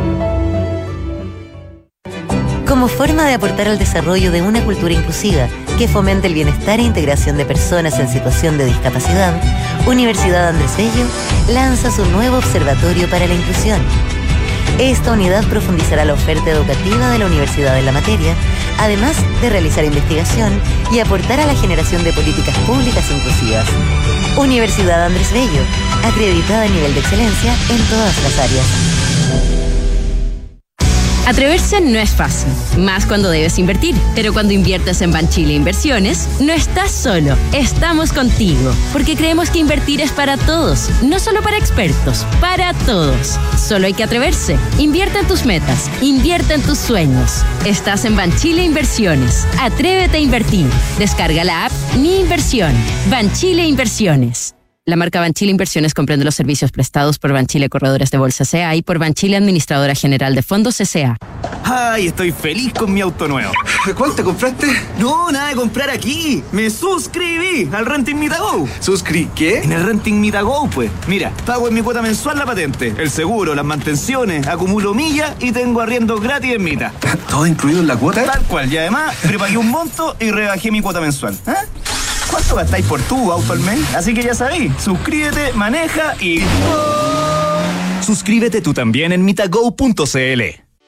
Speaker 8: Como forma de aportar al desarrollo de una cultura inclusiva que fomente el bienestar e integración de personas en situación de discapacidad, Universidad Andrés Bello lanza su nuevo Observatorio para la Inclusión. Esta unidad profundizará la oferta educativa de la universidad en la materia, además de realizar investigación y aportar a la generación de políticas públicas inclusivas. Universidad Andrés Bello, acreditada a nivel de excelencia en todas las áreas.
Speaker 9: Atreverse no es fácil, más cuando debes invertir. Pero cuando inviertes en Banchile Inversiones, no estás solo, estamos contigo. Porque creemos que invertir es para todos, no solo para expertos, para todos. Solo hay que atreverse. Invierte en tus metas, invierte en tus sueños. Estás en Banchile Inversiones. Atrévete a invertir. Descarga la app Mi Inversión. Banchile Inversiones. La marca Banchile Inversiones comprende los servicios prestados por Banchile Corredores de Bolsa S.A. y por Banchile Administradora General de Fondos S.A.
Speaker 10: ¡Ay, estoy feliz con mi auto nuevo!
Speaker 2: ¿Cuál te compraste?
Speaker 10: No, nada de comprar aquí. Me suscribí al Renting Mita Go.
Speaker 2: ¿Qué?
Speaker 10: En el Renting Mita Go, pues. Mira, pago en mi cuota mensual la patente, el seguro, las mantenciones, acumulo millas y tengo arriendo gratis en Mita.
Speaker 2: ¿Todo incluido en la cuota?
Speaker 10: Tal cual. Y además, prepagué un monto y rebajé mi cuota mensual. ¿Cuánto gastáis por tu auto al mes? Así que ya sabéis, suscríbete, maneja y...
Speaker 11: Suscríbete tú también en mitago.cl.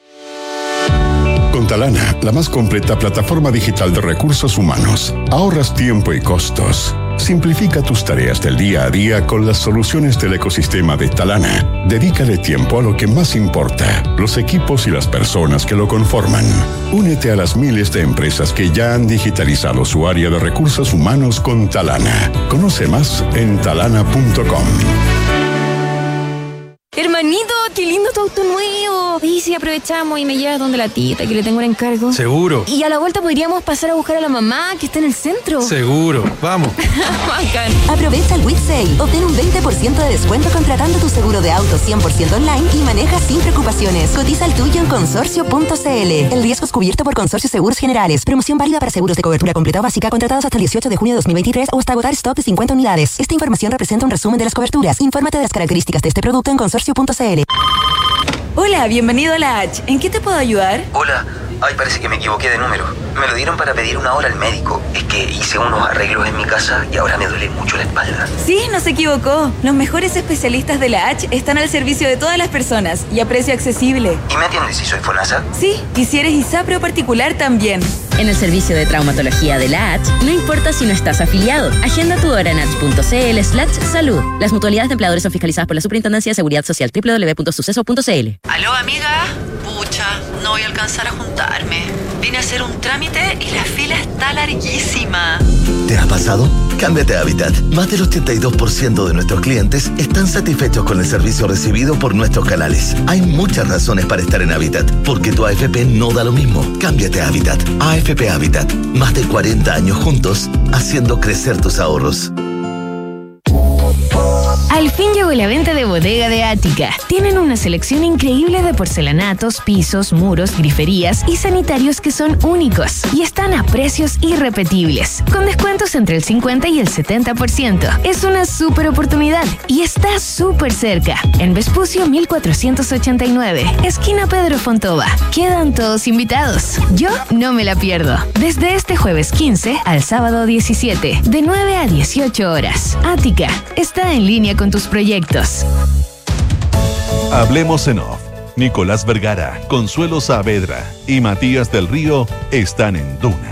Speaker 12: Con Talana, la más completa plataforma digital de recursos humanos, ahorras tiempo y costos. Simplifica tus tareas del día a día con las soluciones del ecosistema de Talana. Dedícale tiempo a lo que más importa, los equipos y las personas que lo conforman. Únete a las miles de empresas que ya han digitalizado su área de recursos humanos con Talana. Conoce más en talana.com.
Speaker 13: Hermanito, qué lindo tu auto nuevo. Y si aprovechamos y me llevas donde la tita, que le tengo un encargo.
Speaker 11: Seguro.
Speaker 13: Y a la vuelta podríamos pasar a buscar a la mamá, que está en el centro.
Speaker 11: Seguro. Vamos.
Speaker 13: Bacán.
Speaker 8: Aprovecha el Week Sale. Obtén un 20% de descuento contratando tu seguro de auto 100% online y maneja sin preocupaciones. Cotiza el tuyo en consorcio.cl. El riesgo es cubierto por Consorcio Seguros Generales. Promoción válida para seguros de cobertura completa básica contratados hasta el 18 de junio de 2023 o hasta agotar stock de 50 unidades. Esta información representa un resumen de las coberturas. Infórmate de las características de este producto en consorcio.cl.
Speaker 14: Hola, bienvenido a la H. ¿En qué te puedo ayudar?
Speaker 15: Hola. Ay, parece que me equivoqué de número. Me lo dieron para pedir una hora al médico. Es que hice unos arreglos en mi casa y ahora me duele mucho la espalda.
Speaker 14: Sí, no se equivocó. Los mejores especialistas de la H están al servicio de todas las personas y a precio accesible.
Speaker 15: ¿Y me atiendes si soy FONASA?
Speaker 14: Sí, y si eres ISAPRE o particular también.
Speaker 9: En el servicio de traumatología de la H, no importa si no estás afiliado. Agenda tu hora en h.cl/salud. Las mutualidades de empleadores son fiscalizadas por la Superintendencia de Seguridad Social www.suceso.cl.
Speaker 16: ¿Aló, amiga? Pucha, no voy a alcanzar a juntarme. Vine a hacer un trámite y la fila está larguísima.
Speaker 7: ¿Te ha pasado? Cámbiate a Habitat. Más del 82% de nuestros clientes están satisfechos con el servicio recibido por nuestros canales. Hay muchas razones para estar en Habitat, porque tu AFP no da lo mismo. Cámbiate a Habitat. AFP Habitat. Más de 40 años juntos, haciendo crecer tus ahorros.
Speaker 9: Al fin llegó la venta de Bodega de Ática. Tienen una selección increíble de porcelanatos, pisos, muros, griferías y sanitarios que son únicos y están a precios irrepetibles, con descuentos entre el 50 y el 70%. Es una súper oportunidad y está súper cerca. En Vespucio 1489, esquina Pedro Fontova. Quedan todos invitados. Yo no me la pierdo. Desde este jueves 15 al sábado 17, de 9 a 18 horas. Ática está en línea con tus proyectos.
Speaker 1: Hablemos en Off. Nicolás Vergara, Consuelo Saavedra y Matías del Río están en Duna.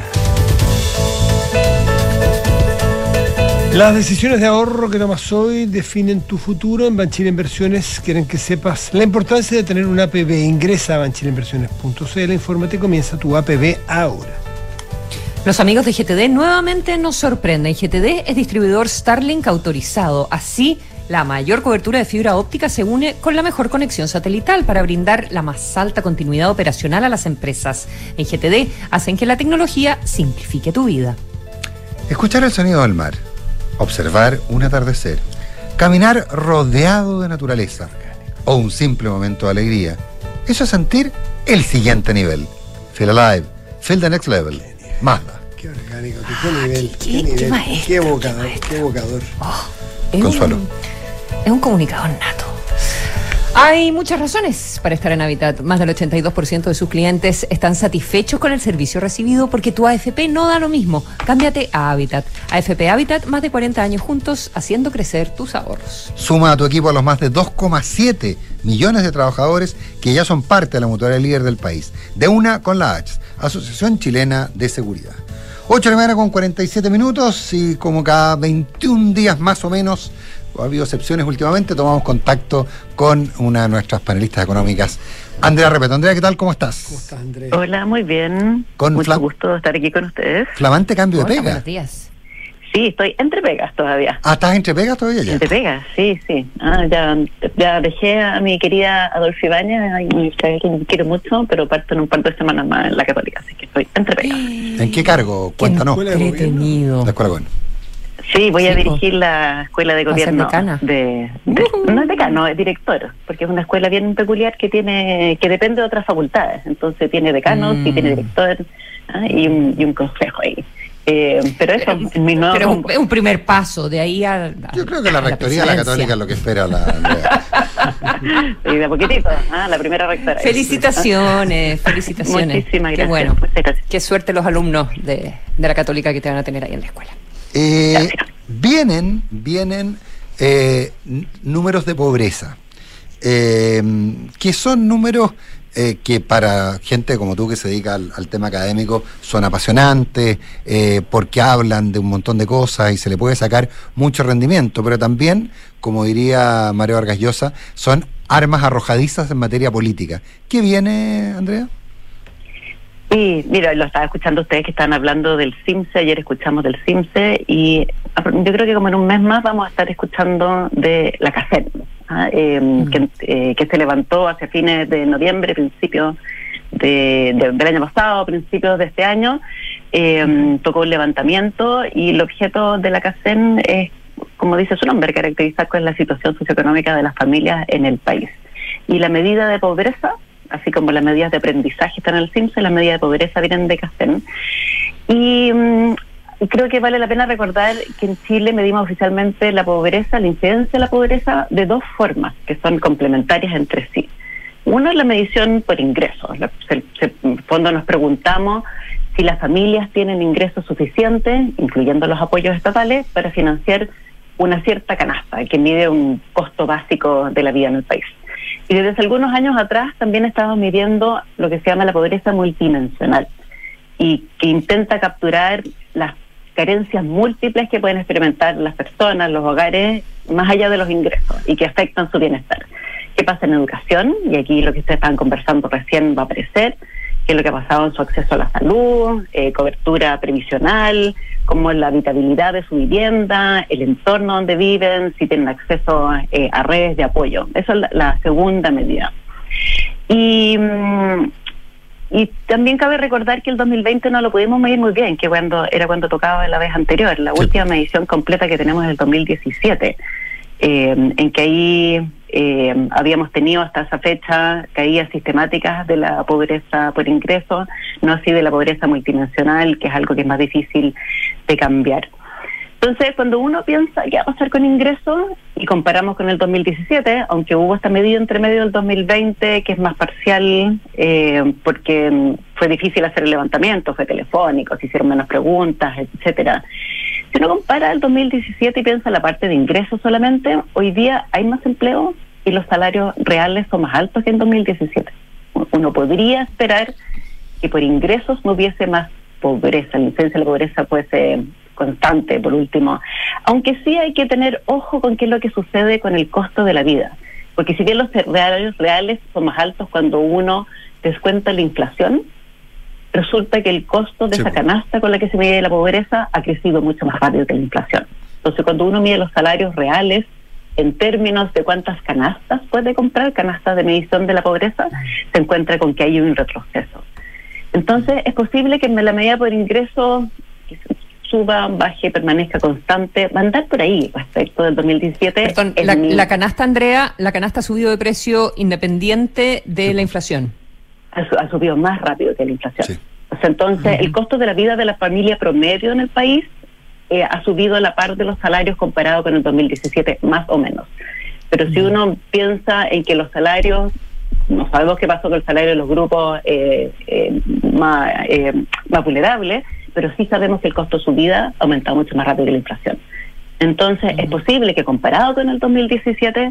Speaker 3: Las decisiones de ahorro que tomas hoy definen tu futuro. En Banchile Inversiones quieren que sepas la importancia de tener un APB. Ingresa a banchileinversiones.cl, infórmate, comienza tu APB ahora.
Speaker 4: Los amigos de GTD nuevamente nos sorprenden. GTD es distribuidor Starlink autorizado. Así, la mayor cobertura de fibra óptica se une con la mejor conexión satelital para brindar la más alta continuidad operacional a las empresas. En GTD hacen que la tecnología simplifique tu vida.
Speaker 2: Escuchar el sonido del mar, observar un atardecer, caminar rodeado de naturaleza o un simple momento de alegría. Eso es sentir el siguiente nivel. Feel alive, feel the next level. Mazda.
Speaker 3: Qué orgánico, qué nivel, qué nivel, qué evocador, qué evocador.
Speaker 2: Consuelo.
Speaker 4: Es un comunicador nato. Hay muchas razones para estar en Habitat. Más del 82% de sus clientes están satisfechos con el servicio recibido porque tu AFP no da lo mismo. Cámbiate a Habitat. AFP Habitat, más de 40 años juntos haciendo crecer tus ahorros.
Speaker 2: Suma a tu equipo a los más de 2,7 millones de trabajadores que ya son parte de la mutuaria líder del país. De una con la ACS, Asociación Chilena de Seguridad. 8 de la mañana con 47 minutos y como cada 21 días más o menos, ha habido excepciones últimamente, tomamos contacto con una de nuestras panelistas económicas, Andrea Repeto. Andrea, ¿qué tal? ¿Cómo estás?
Speaker 3: ¿Cómo estás, Andrea?
Speaker 17: Hola, muy bien. Mucho gusto estar aquí con ustedes.
Speaker 2: Flamante cambio de pega.
Speaker 4: Buenos días.
Speaker 17: Sí, estoy entre pegas todavía.
Speaker 2: Ah, ¿estás entre pegas todavía ya?
Speaker 17: Entre pegas, sí. Ya dejé a mi querida Adolfo Ibáñez, que quiero mucho, pero parto en un par de semanas más en la Católica, así que estoy entre pegas.
Speaker 2: ¿En qué cargo? Cuéntanos.
Speaker 4: Entretenido.
Speaker 2: La escuela gobierno.
Speaker 17: Sí, voy a dirigir la escuela de gobierno.
Speaker 4: Decana.
Speaker 17: No es decano, es director, porque es una escuela bien peculiar que depende de otras facultades. Entonces tiene decanos y tiene director y un consejo ahí. Pero eso es mi nuevo rumbo.
Speaker 4: Es un primer paso, de ahí a
Speaker 2: yo creo que la rectoría de la Católica es lo que espera la Andrea.
Speaker 17: Sí, de a poquitito, la primera rectora.
Speaker 4: Felicitaciones.
Speaker 17: Muchísimas gracias.
Speaker 4: Qué bueno.
Speaker 17: Muchas gracias.
Speaker 4: Qué suerte los alumnos de la Católica que te van a tener ahí en la escuela.
Speaker 2: Vienen números de pobreza, que son números que para gente como tú que se dedica al tema académico son apasionantes, porque hablan de un montón de cosas y se le puede sacar mucho rendimiento, pero también, como diría Mario Vargas Llosa, son armas arrojadizas en materia política. ¿Qué viene, Andrea?
Speaker 17: Sí, mira, lo estaba escuchando ustedes que estaban hablando del CIMSE, ayer escuchamos del CIMSE y yo creo que como en un mes más vamos a estar escuchando de la CACEN, que se levantó hacia fines de noviembre, principios del año pasado, principios de este año, tocó un levantamiento y el objeto de la CACEN es, como dice su nombre, caracterizar cuál es la situación socioeconómica de las familias en el país. Y la medida de pobreza, así como las medidas de aprendizaje están en el CIMSE, las medidas de pobreza vienen de CACEN. Y creo que vale la pena recordar que en Chile medimos oficialmente la pobreza, la incidencia de la pobreza, de dos formas que son complementarias entre sí. Uno es la medición por ingresos. En el fondo nos preguntamos si las familias tienen ingresos suficientes, incluyendo los apoyos estatales, para financiar una cierta canasta que mide un costo básico de la vida en el país. Y desde hace algunos años atrás también estamos midiendo lo que se llama la pobreza multidimensional y que intenta capturar las carencias múltiples que pueden experimentar las personas, los hogares, más allá de los ingresos y que afectan su bienestar. ¿Qué pasa en educación? Y aquí lo que ustedes estaban conversando recién va a aparecer. ¿Qué es lo que ha pasado en su acceso a la salud, cobertura previsional, cómo es la habitabilidad de su vivienda, el entorno donde viven, si tienen acceso a redes de apoyo? Esa es la segunda medida. Y también cabe recordar que el 2020 no lo pudimos medir muy bien, que era cuando tocaba la vez anterior. La última medición completa que tenemos es el 2017, en que ahí habíamos tenido hasta esa fecha caídas sistemáticas de la pobreza por ingreso, no así de la pobreza multidimensional, que es algo que es más difícil de cambiar. Entonces, cuando uno piensa qué va a pasar con ingresos y comparamos con el 2017, aunque hubo esta medida entre medio del 2020 que es más parcial, porque fue difícil hacer el levantamiento, fue telefónico, se hicieron menos preguntas, etcétera. Si uno compara el 2017 y piensa la parte de ingresos solamente, hoy día hay más empleo y los salarios reales son más altos que en 2017. Uno podría esperar que por ingresos no hubiese más pobreza, el índice de la pobreza fuese constante, por último. Aunque sí hay que tener ojo con qué es lo que sucede con el costo de la vida. Porque si bien los salarios reales son más altos cuando uno descuenta la inflación, resulta que el costo de esa canasta con la que se mide la pobreza ha crecido mucho más rápido que la inflación. Entonces, cuando uno mide los salarios reales en términos de cuántas canastas puede comprar, canastas de medición de la pobreza, se encuentra con que hay un retroceso. Entonces, es posible que en la medida por ingreso suba, baje, permanezca constante, va a andar por ahí respecto del 2017.
Speaker 4: Perdón, la canasta, Andrea, la canasta ha subido de precio independiente de la inflación.
Speaker 17: Ha subido más rápido que la inflación. Sí. O sea, entonces, el costo de la vida de la familia promedio en el país ha subido a la par de los salarios comparado con el 2017, más o menos. Pero si uno piensa en que los salarios, no sabemos qué pasó con el salario de los grupos más vulnerables, pero sí sabemos que el costo de su vida ha aumentado mucho más rápido que la inflación. Entonces, es posible que comparado con el 2017,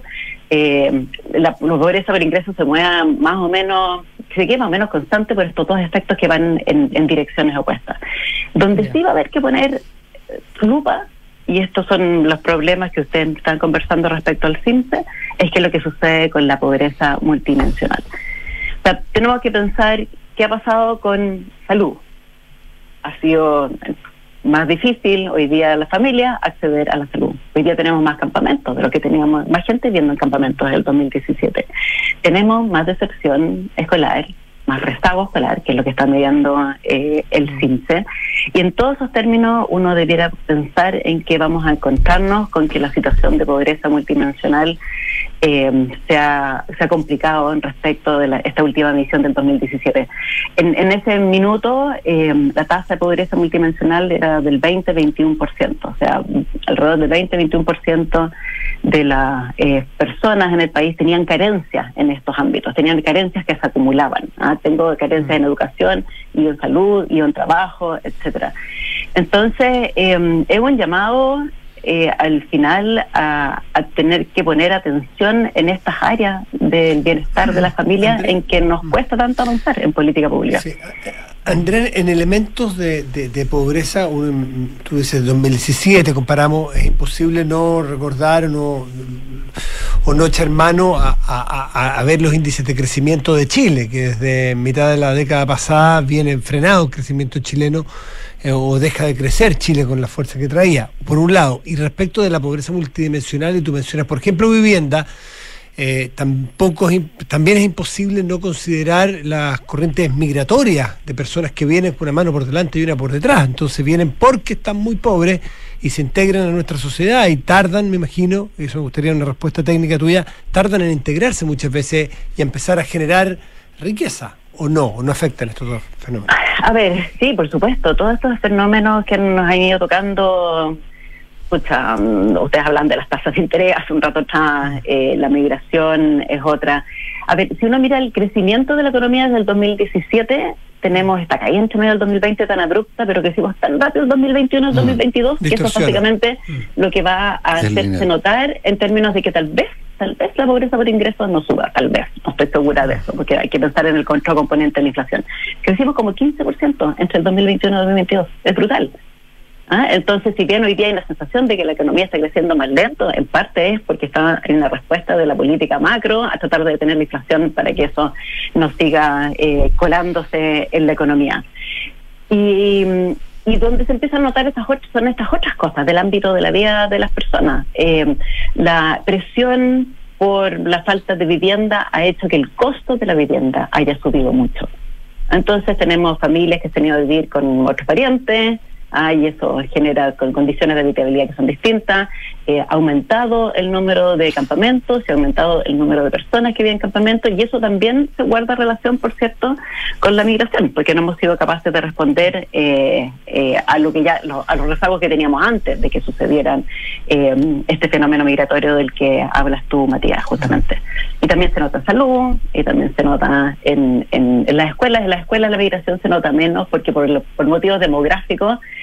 Speaker 17: la pobreza por ingresos se mueva más o menos, se quede más o menos constante por estos dos efectos que van en direcciones opuestas. Donde sí va a haber que poner lupa, y estos son los problemas que ustedes están conversando respecto al CIMSE, es que es lo que sucede con la pobreza multidimensional. O sea, tenemos que pensar qué ha pasado con salud. Ha sido más difícil hoy día a la familia acceder a la salud. Hoy día tenemos más campamentos de lo que teníamos, más gente viendo en campamentos del 2017. Tenemos más deserción escolar, más rezago escolar, que es lo que está midiendo el CIMSE. Y en todos esos términos uno debiera pensar en que vamos a encontrarnos con que la situación de pobreza multidimensional se ha complicado en respecto de esta última medición del 2017. En ese minuto la tasa de pobreza multidimensional era del 20-21%, o sea, alrededor del 20-21% de las personas en el país tenían carencias en estos ámbitos, tenían carencias que se acumulaban. Tengo carencias en educación, y en salud, y en trabajo, etcétera. Entonces, es un llamado al final a tener que poner atención en estas áreas del bienestar de las familias, en que nos cuesta tanto avanzar en política pública. Sí.
Speaker 3: Andrés, en elementos de pobreza, tú dices 2017, comparamos, es imposible no recordar o no echar mano a ver los índices de crecimiento de Chile, que desde mitad de la década pasada viene frenado el crecimiento chileno, o deja de crecer Chile con la fuerza que traía, por un lado. Y respecto de la pobreza multidimensional, y tú mencionas, por ejemplo, vivienda, también es imposible no considerar las corrientes migratorias de personas que vienen con una mano por delante y una por detrás. Entonces vienen porque están muy pobres y se integran a nuestra sociedad y tardan, me imagino, eso me gustaría una respuesta técnica tuya, tardan en integrarse muchas veces y a empezar a generar riqueza. ¿O no afectan estos dos fenómenos?
Speaker 17: A ver, sí, por supuesto, todos estos fenómenos que nos han ido tocando. Ustedes hablan de las tasas de interés, hace un rato atrás, la migración es otra. A ver, si uno mira el crecimiento de la economía desde el 2017, tenemos esta caída entre medio del 2020 tan abrupta, pero crecimos tan rápido el 2021 al 2022, que eso es básicamente lo que va a hacerse notar en términos de que tal vez la pobreza por ingresos no suba, tal vez, no estoy segura de eso, porque hay que pensar en el contracomponente de la inflación. Crecimos como 15% entre el 2021 y el 2022, es brutal. Entonces, si bien hoy día hay la sensación de que la economía está creciendo más lento, en parte es porque está en la respuesta de la política macro a tratar de detener la inflación para que eso no siga colándose en la economía. Y donde se empiezan a notar son estas otras cosas del ámbito de la vida de las personas. La presión por la falta de vivienda ha hecho que el costo de la vivienda haya subido mucho. Entonces tenemos familias que se han ido a vivir con otros parientes, y eso genera condiciones de habitabilidad que son distintas. Ha aumentado el número de campamentos, se ha aumentado el número de personas que viven en campamentos, y eso también se guarda relación, por cierto, con la migración, porque no hemos sido capaces de responder a lo que a los rezagos que teníamos antes de que sucedieran este fenómeno migratorio del que hablas tú, Matías, justamente. Y también se nota en salud, y también se nota en las escuelas. En las escuelas la migración se nota menos porque por motivos demográficos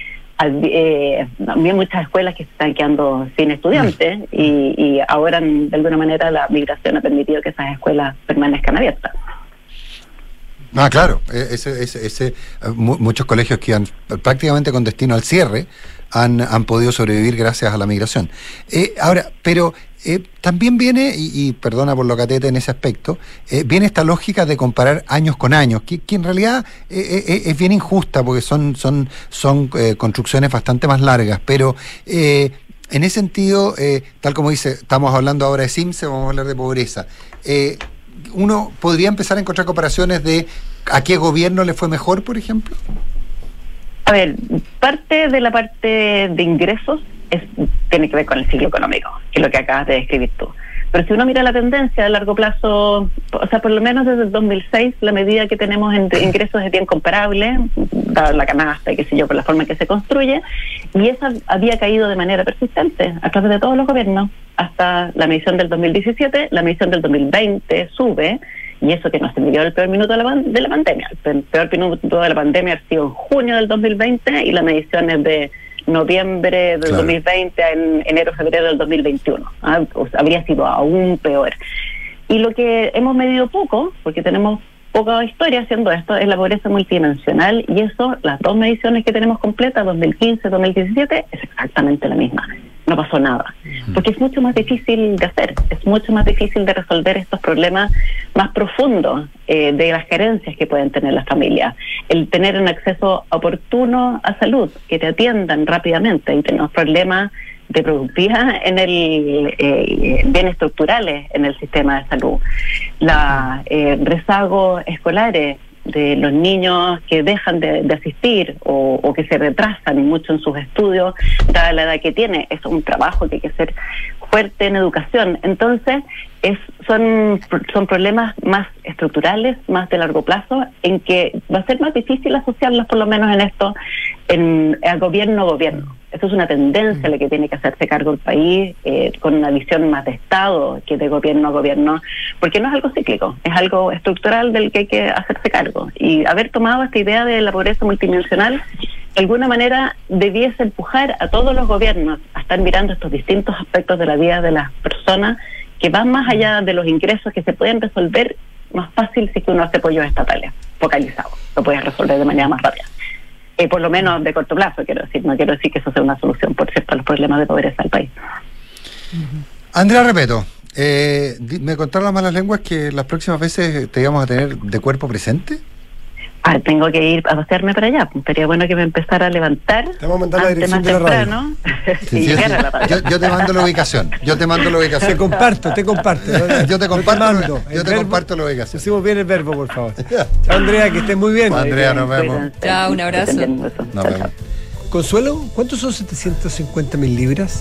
Speaker 17: Había muchas escuelas que se están quedando sin estudiantes y ahora de alguna manera la migración ha permitido que esas escuelas permanezcan abiertas.
Speaker 2: Claro, muchos colegios que iban prácticamente con destino al cierre han podido sobrevivir gracias a la migración. Ahora, pero también viene, y perdona por lo catete en ese aspecto, viene esta lógica de comparar años con años, que en realidad es bien injusta porque son construcciones bastante más largas, pero en ese sentido, tal como dice, estamos hablando ahora de CIMSE, vamos a hablar de pobreza. Uno podría empezar a encontrar comparaciones de a qué gobierno le fue mejor, por ejemplo.
Speaker 17: A ver, parte de ingresos tiene que ver con el ciclo económico, que es lo que acabas de describir tú. Pero si uno mira la tendencia a largo plazo, o sea, por lo menos desde el 2006, la medida que tenemos en ingresos es bien comparable, dada la canasta y qué sé yo, por la forma en que se construye, y esa había caído de manera persistente a través de todos los gobiernos, hasta la medición del 2017, la medición del 2020 sube, y eso que no se midió el peor minuto de la pandemia. El peor minuto de la pandemia ha sido en junio del 2020 y la medición es de noviembre del 2020 en enero-febrero del 2021. Habría sido aún peor. Y lo que hemos medido poco, porque tenemos poca historia haciendo esto, es la pobreza multidimensional, y eso, las dos mediciones que tenemos completas, 2015-2017, es exactamente la misma. No pasó nada, porque es mucho más difícil de hacer, es mucho más difícil de resolver estos problemas más profundos de las carencias que pueden tener las familias. El tener un acceso oportuno a salud, que te atiendan rápidamente, y tenemos problemas de productividad en bien estructurales en el sistema de salud. Rezagos escolares de los niños que dejan de asistir o que se retrasan mucho en sus estudios, dada la edad que tiene, es un trabajo que hay que hacer fuerte en educación. Entonces, son problemas más estructurales, más de largo plazo, en que va a ser más difícil asociarlos, por lo menos en esto, a gobierno a gobierno. Eso es una tendencia a la que tiene que hacerse cargo el país, con una visión más de Estado que de gobierno a gobierno, porque no es algo cíclico, es algo estructural del que hay que hacerse cargo. Y haber tomado esta idea de la pobreza multidimensional, de alguna manera debiese empujar a todos los gobiernos a estar mirando estos distintos aspectos de la vida de las personas, que van más allá de los ingresos, que se pueden resolver más fácil si uno hace apoyos estatales focalizados, lo puedes resolver de manera más rápida. Por lo menos de corto plazo, quiero decir. No quiero decir que eso sea una solución, por cierto, a los problemas de pobreza del país.
Speaker 2: Andrea Repetto, me contaron las malas lenguas que las próximas veces te íbamos a tener de cuerpo presente.
Speaker 17: Tengo que ir a pasearme para allá. Sería bueno que me empezara a levantar.
Speaker 3: Te vamos a mandar la dirección de la radio.
Speaker 2: Yo te mando la ubicación.
Speaker 3: Te comparto.
Speaker 2: Yo te comparto la ubicación.
Speaker 3: Decimos bien el verbo, por favor. Chao, Andrea, que estés muy bien.
Speaker 2: Andrea, nos vemos.
Speaker 4: Chao, un abrazo.
Speaker 2: Nos vemos.
Speaker 3: Consuelo, ¿cuántos son 750.000 libras?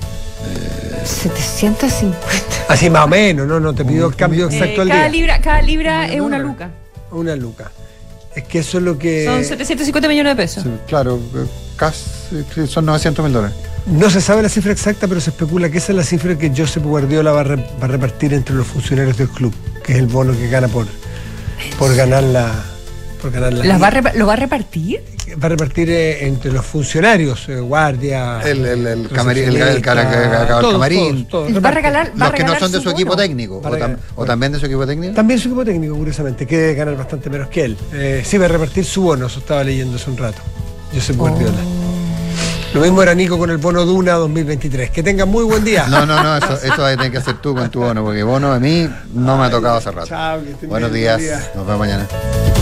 Speaker 4: 750.
Speaker 3: Así más o menos, no te pido el cambio exacto al día.
Speaker 4: Cada libra es una luca.
Speaker 3: Una luca. Es que eso es lo que...
Speaker 4: Son 750 millones de pesos.
Speaker 2: Sí, claro, casi son $900.000.
Speaker 3: No se sabe la cifra exacta, pero se especula que esa es la cifra que Josep Guardiola va a repartir entre los funcionarios del club, que es el bono que gana por ganar la...
Speaker 4: ¿Lo va a repartir?
Speaker 3: Va a repartir entre los funcionarios, guardia,
Speaker 2: el camarín,
Speaker 4: todos. Va a regalar,
Speaker 2: los que no son de su equipo técnico, o también de su equipo técnico.
Speaker 3: También su equipo técnico, curiosamente, que debe ganar bastante menos que él. Sí, va a repartir su bono, eso estaba leyendo hace un rato. Josep Guardiola. Lo mismo era Nico con el bono Duna 2023. Que tengan muy buen día.
Speaker 2: No, eso vas a tener que hacer tú con tu bono, porque bono a mí no me ha tocado hace rato.
Speaker 3: Chao,
Speaker 2: buenos días, nos vemos mañana.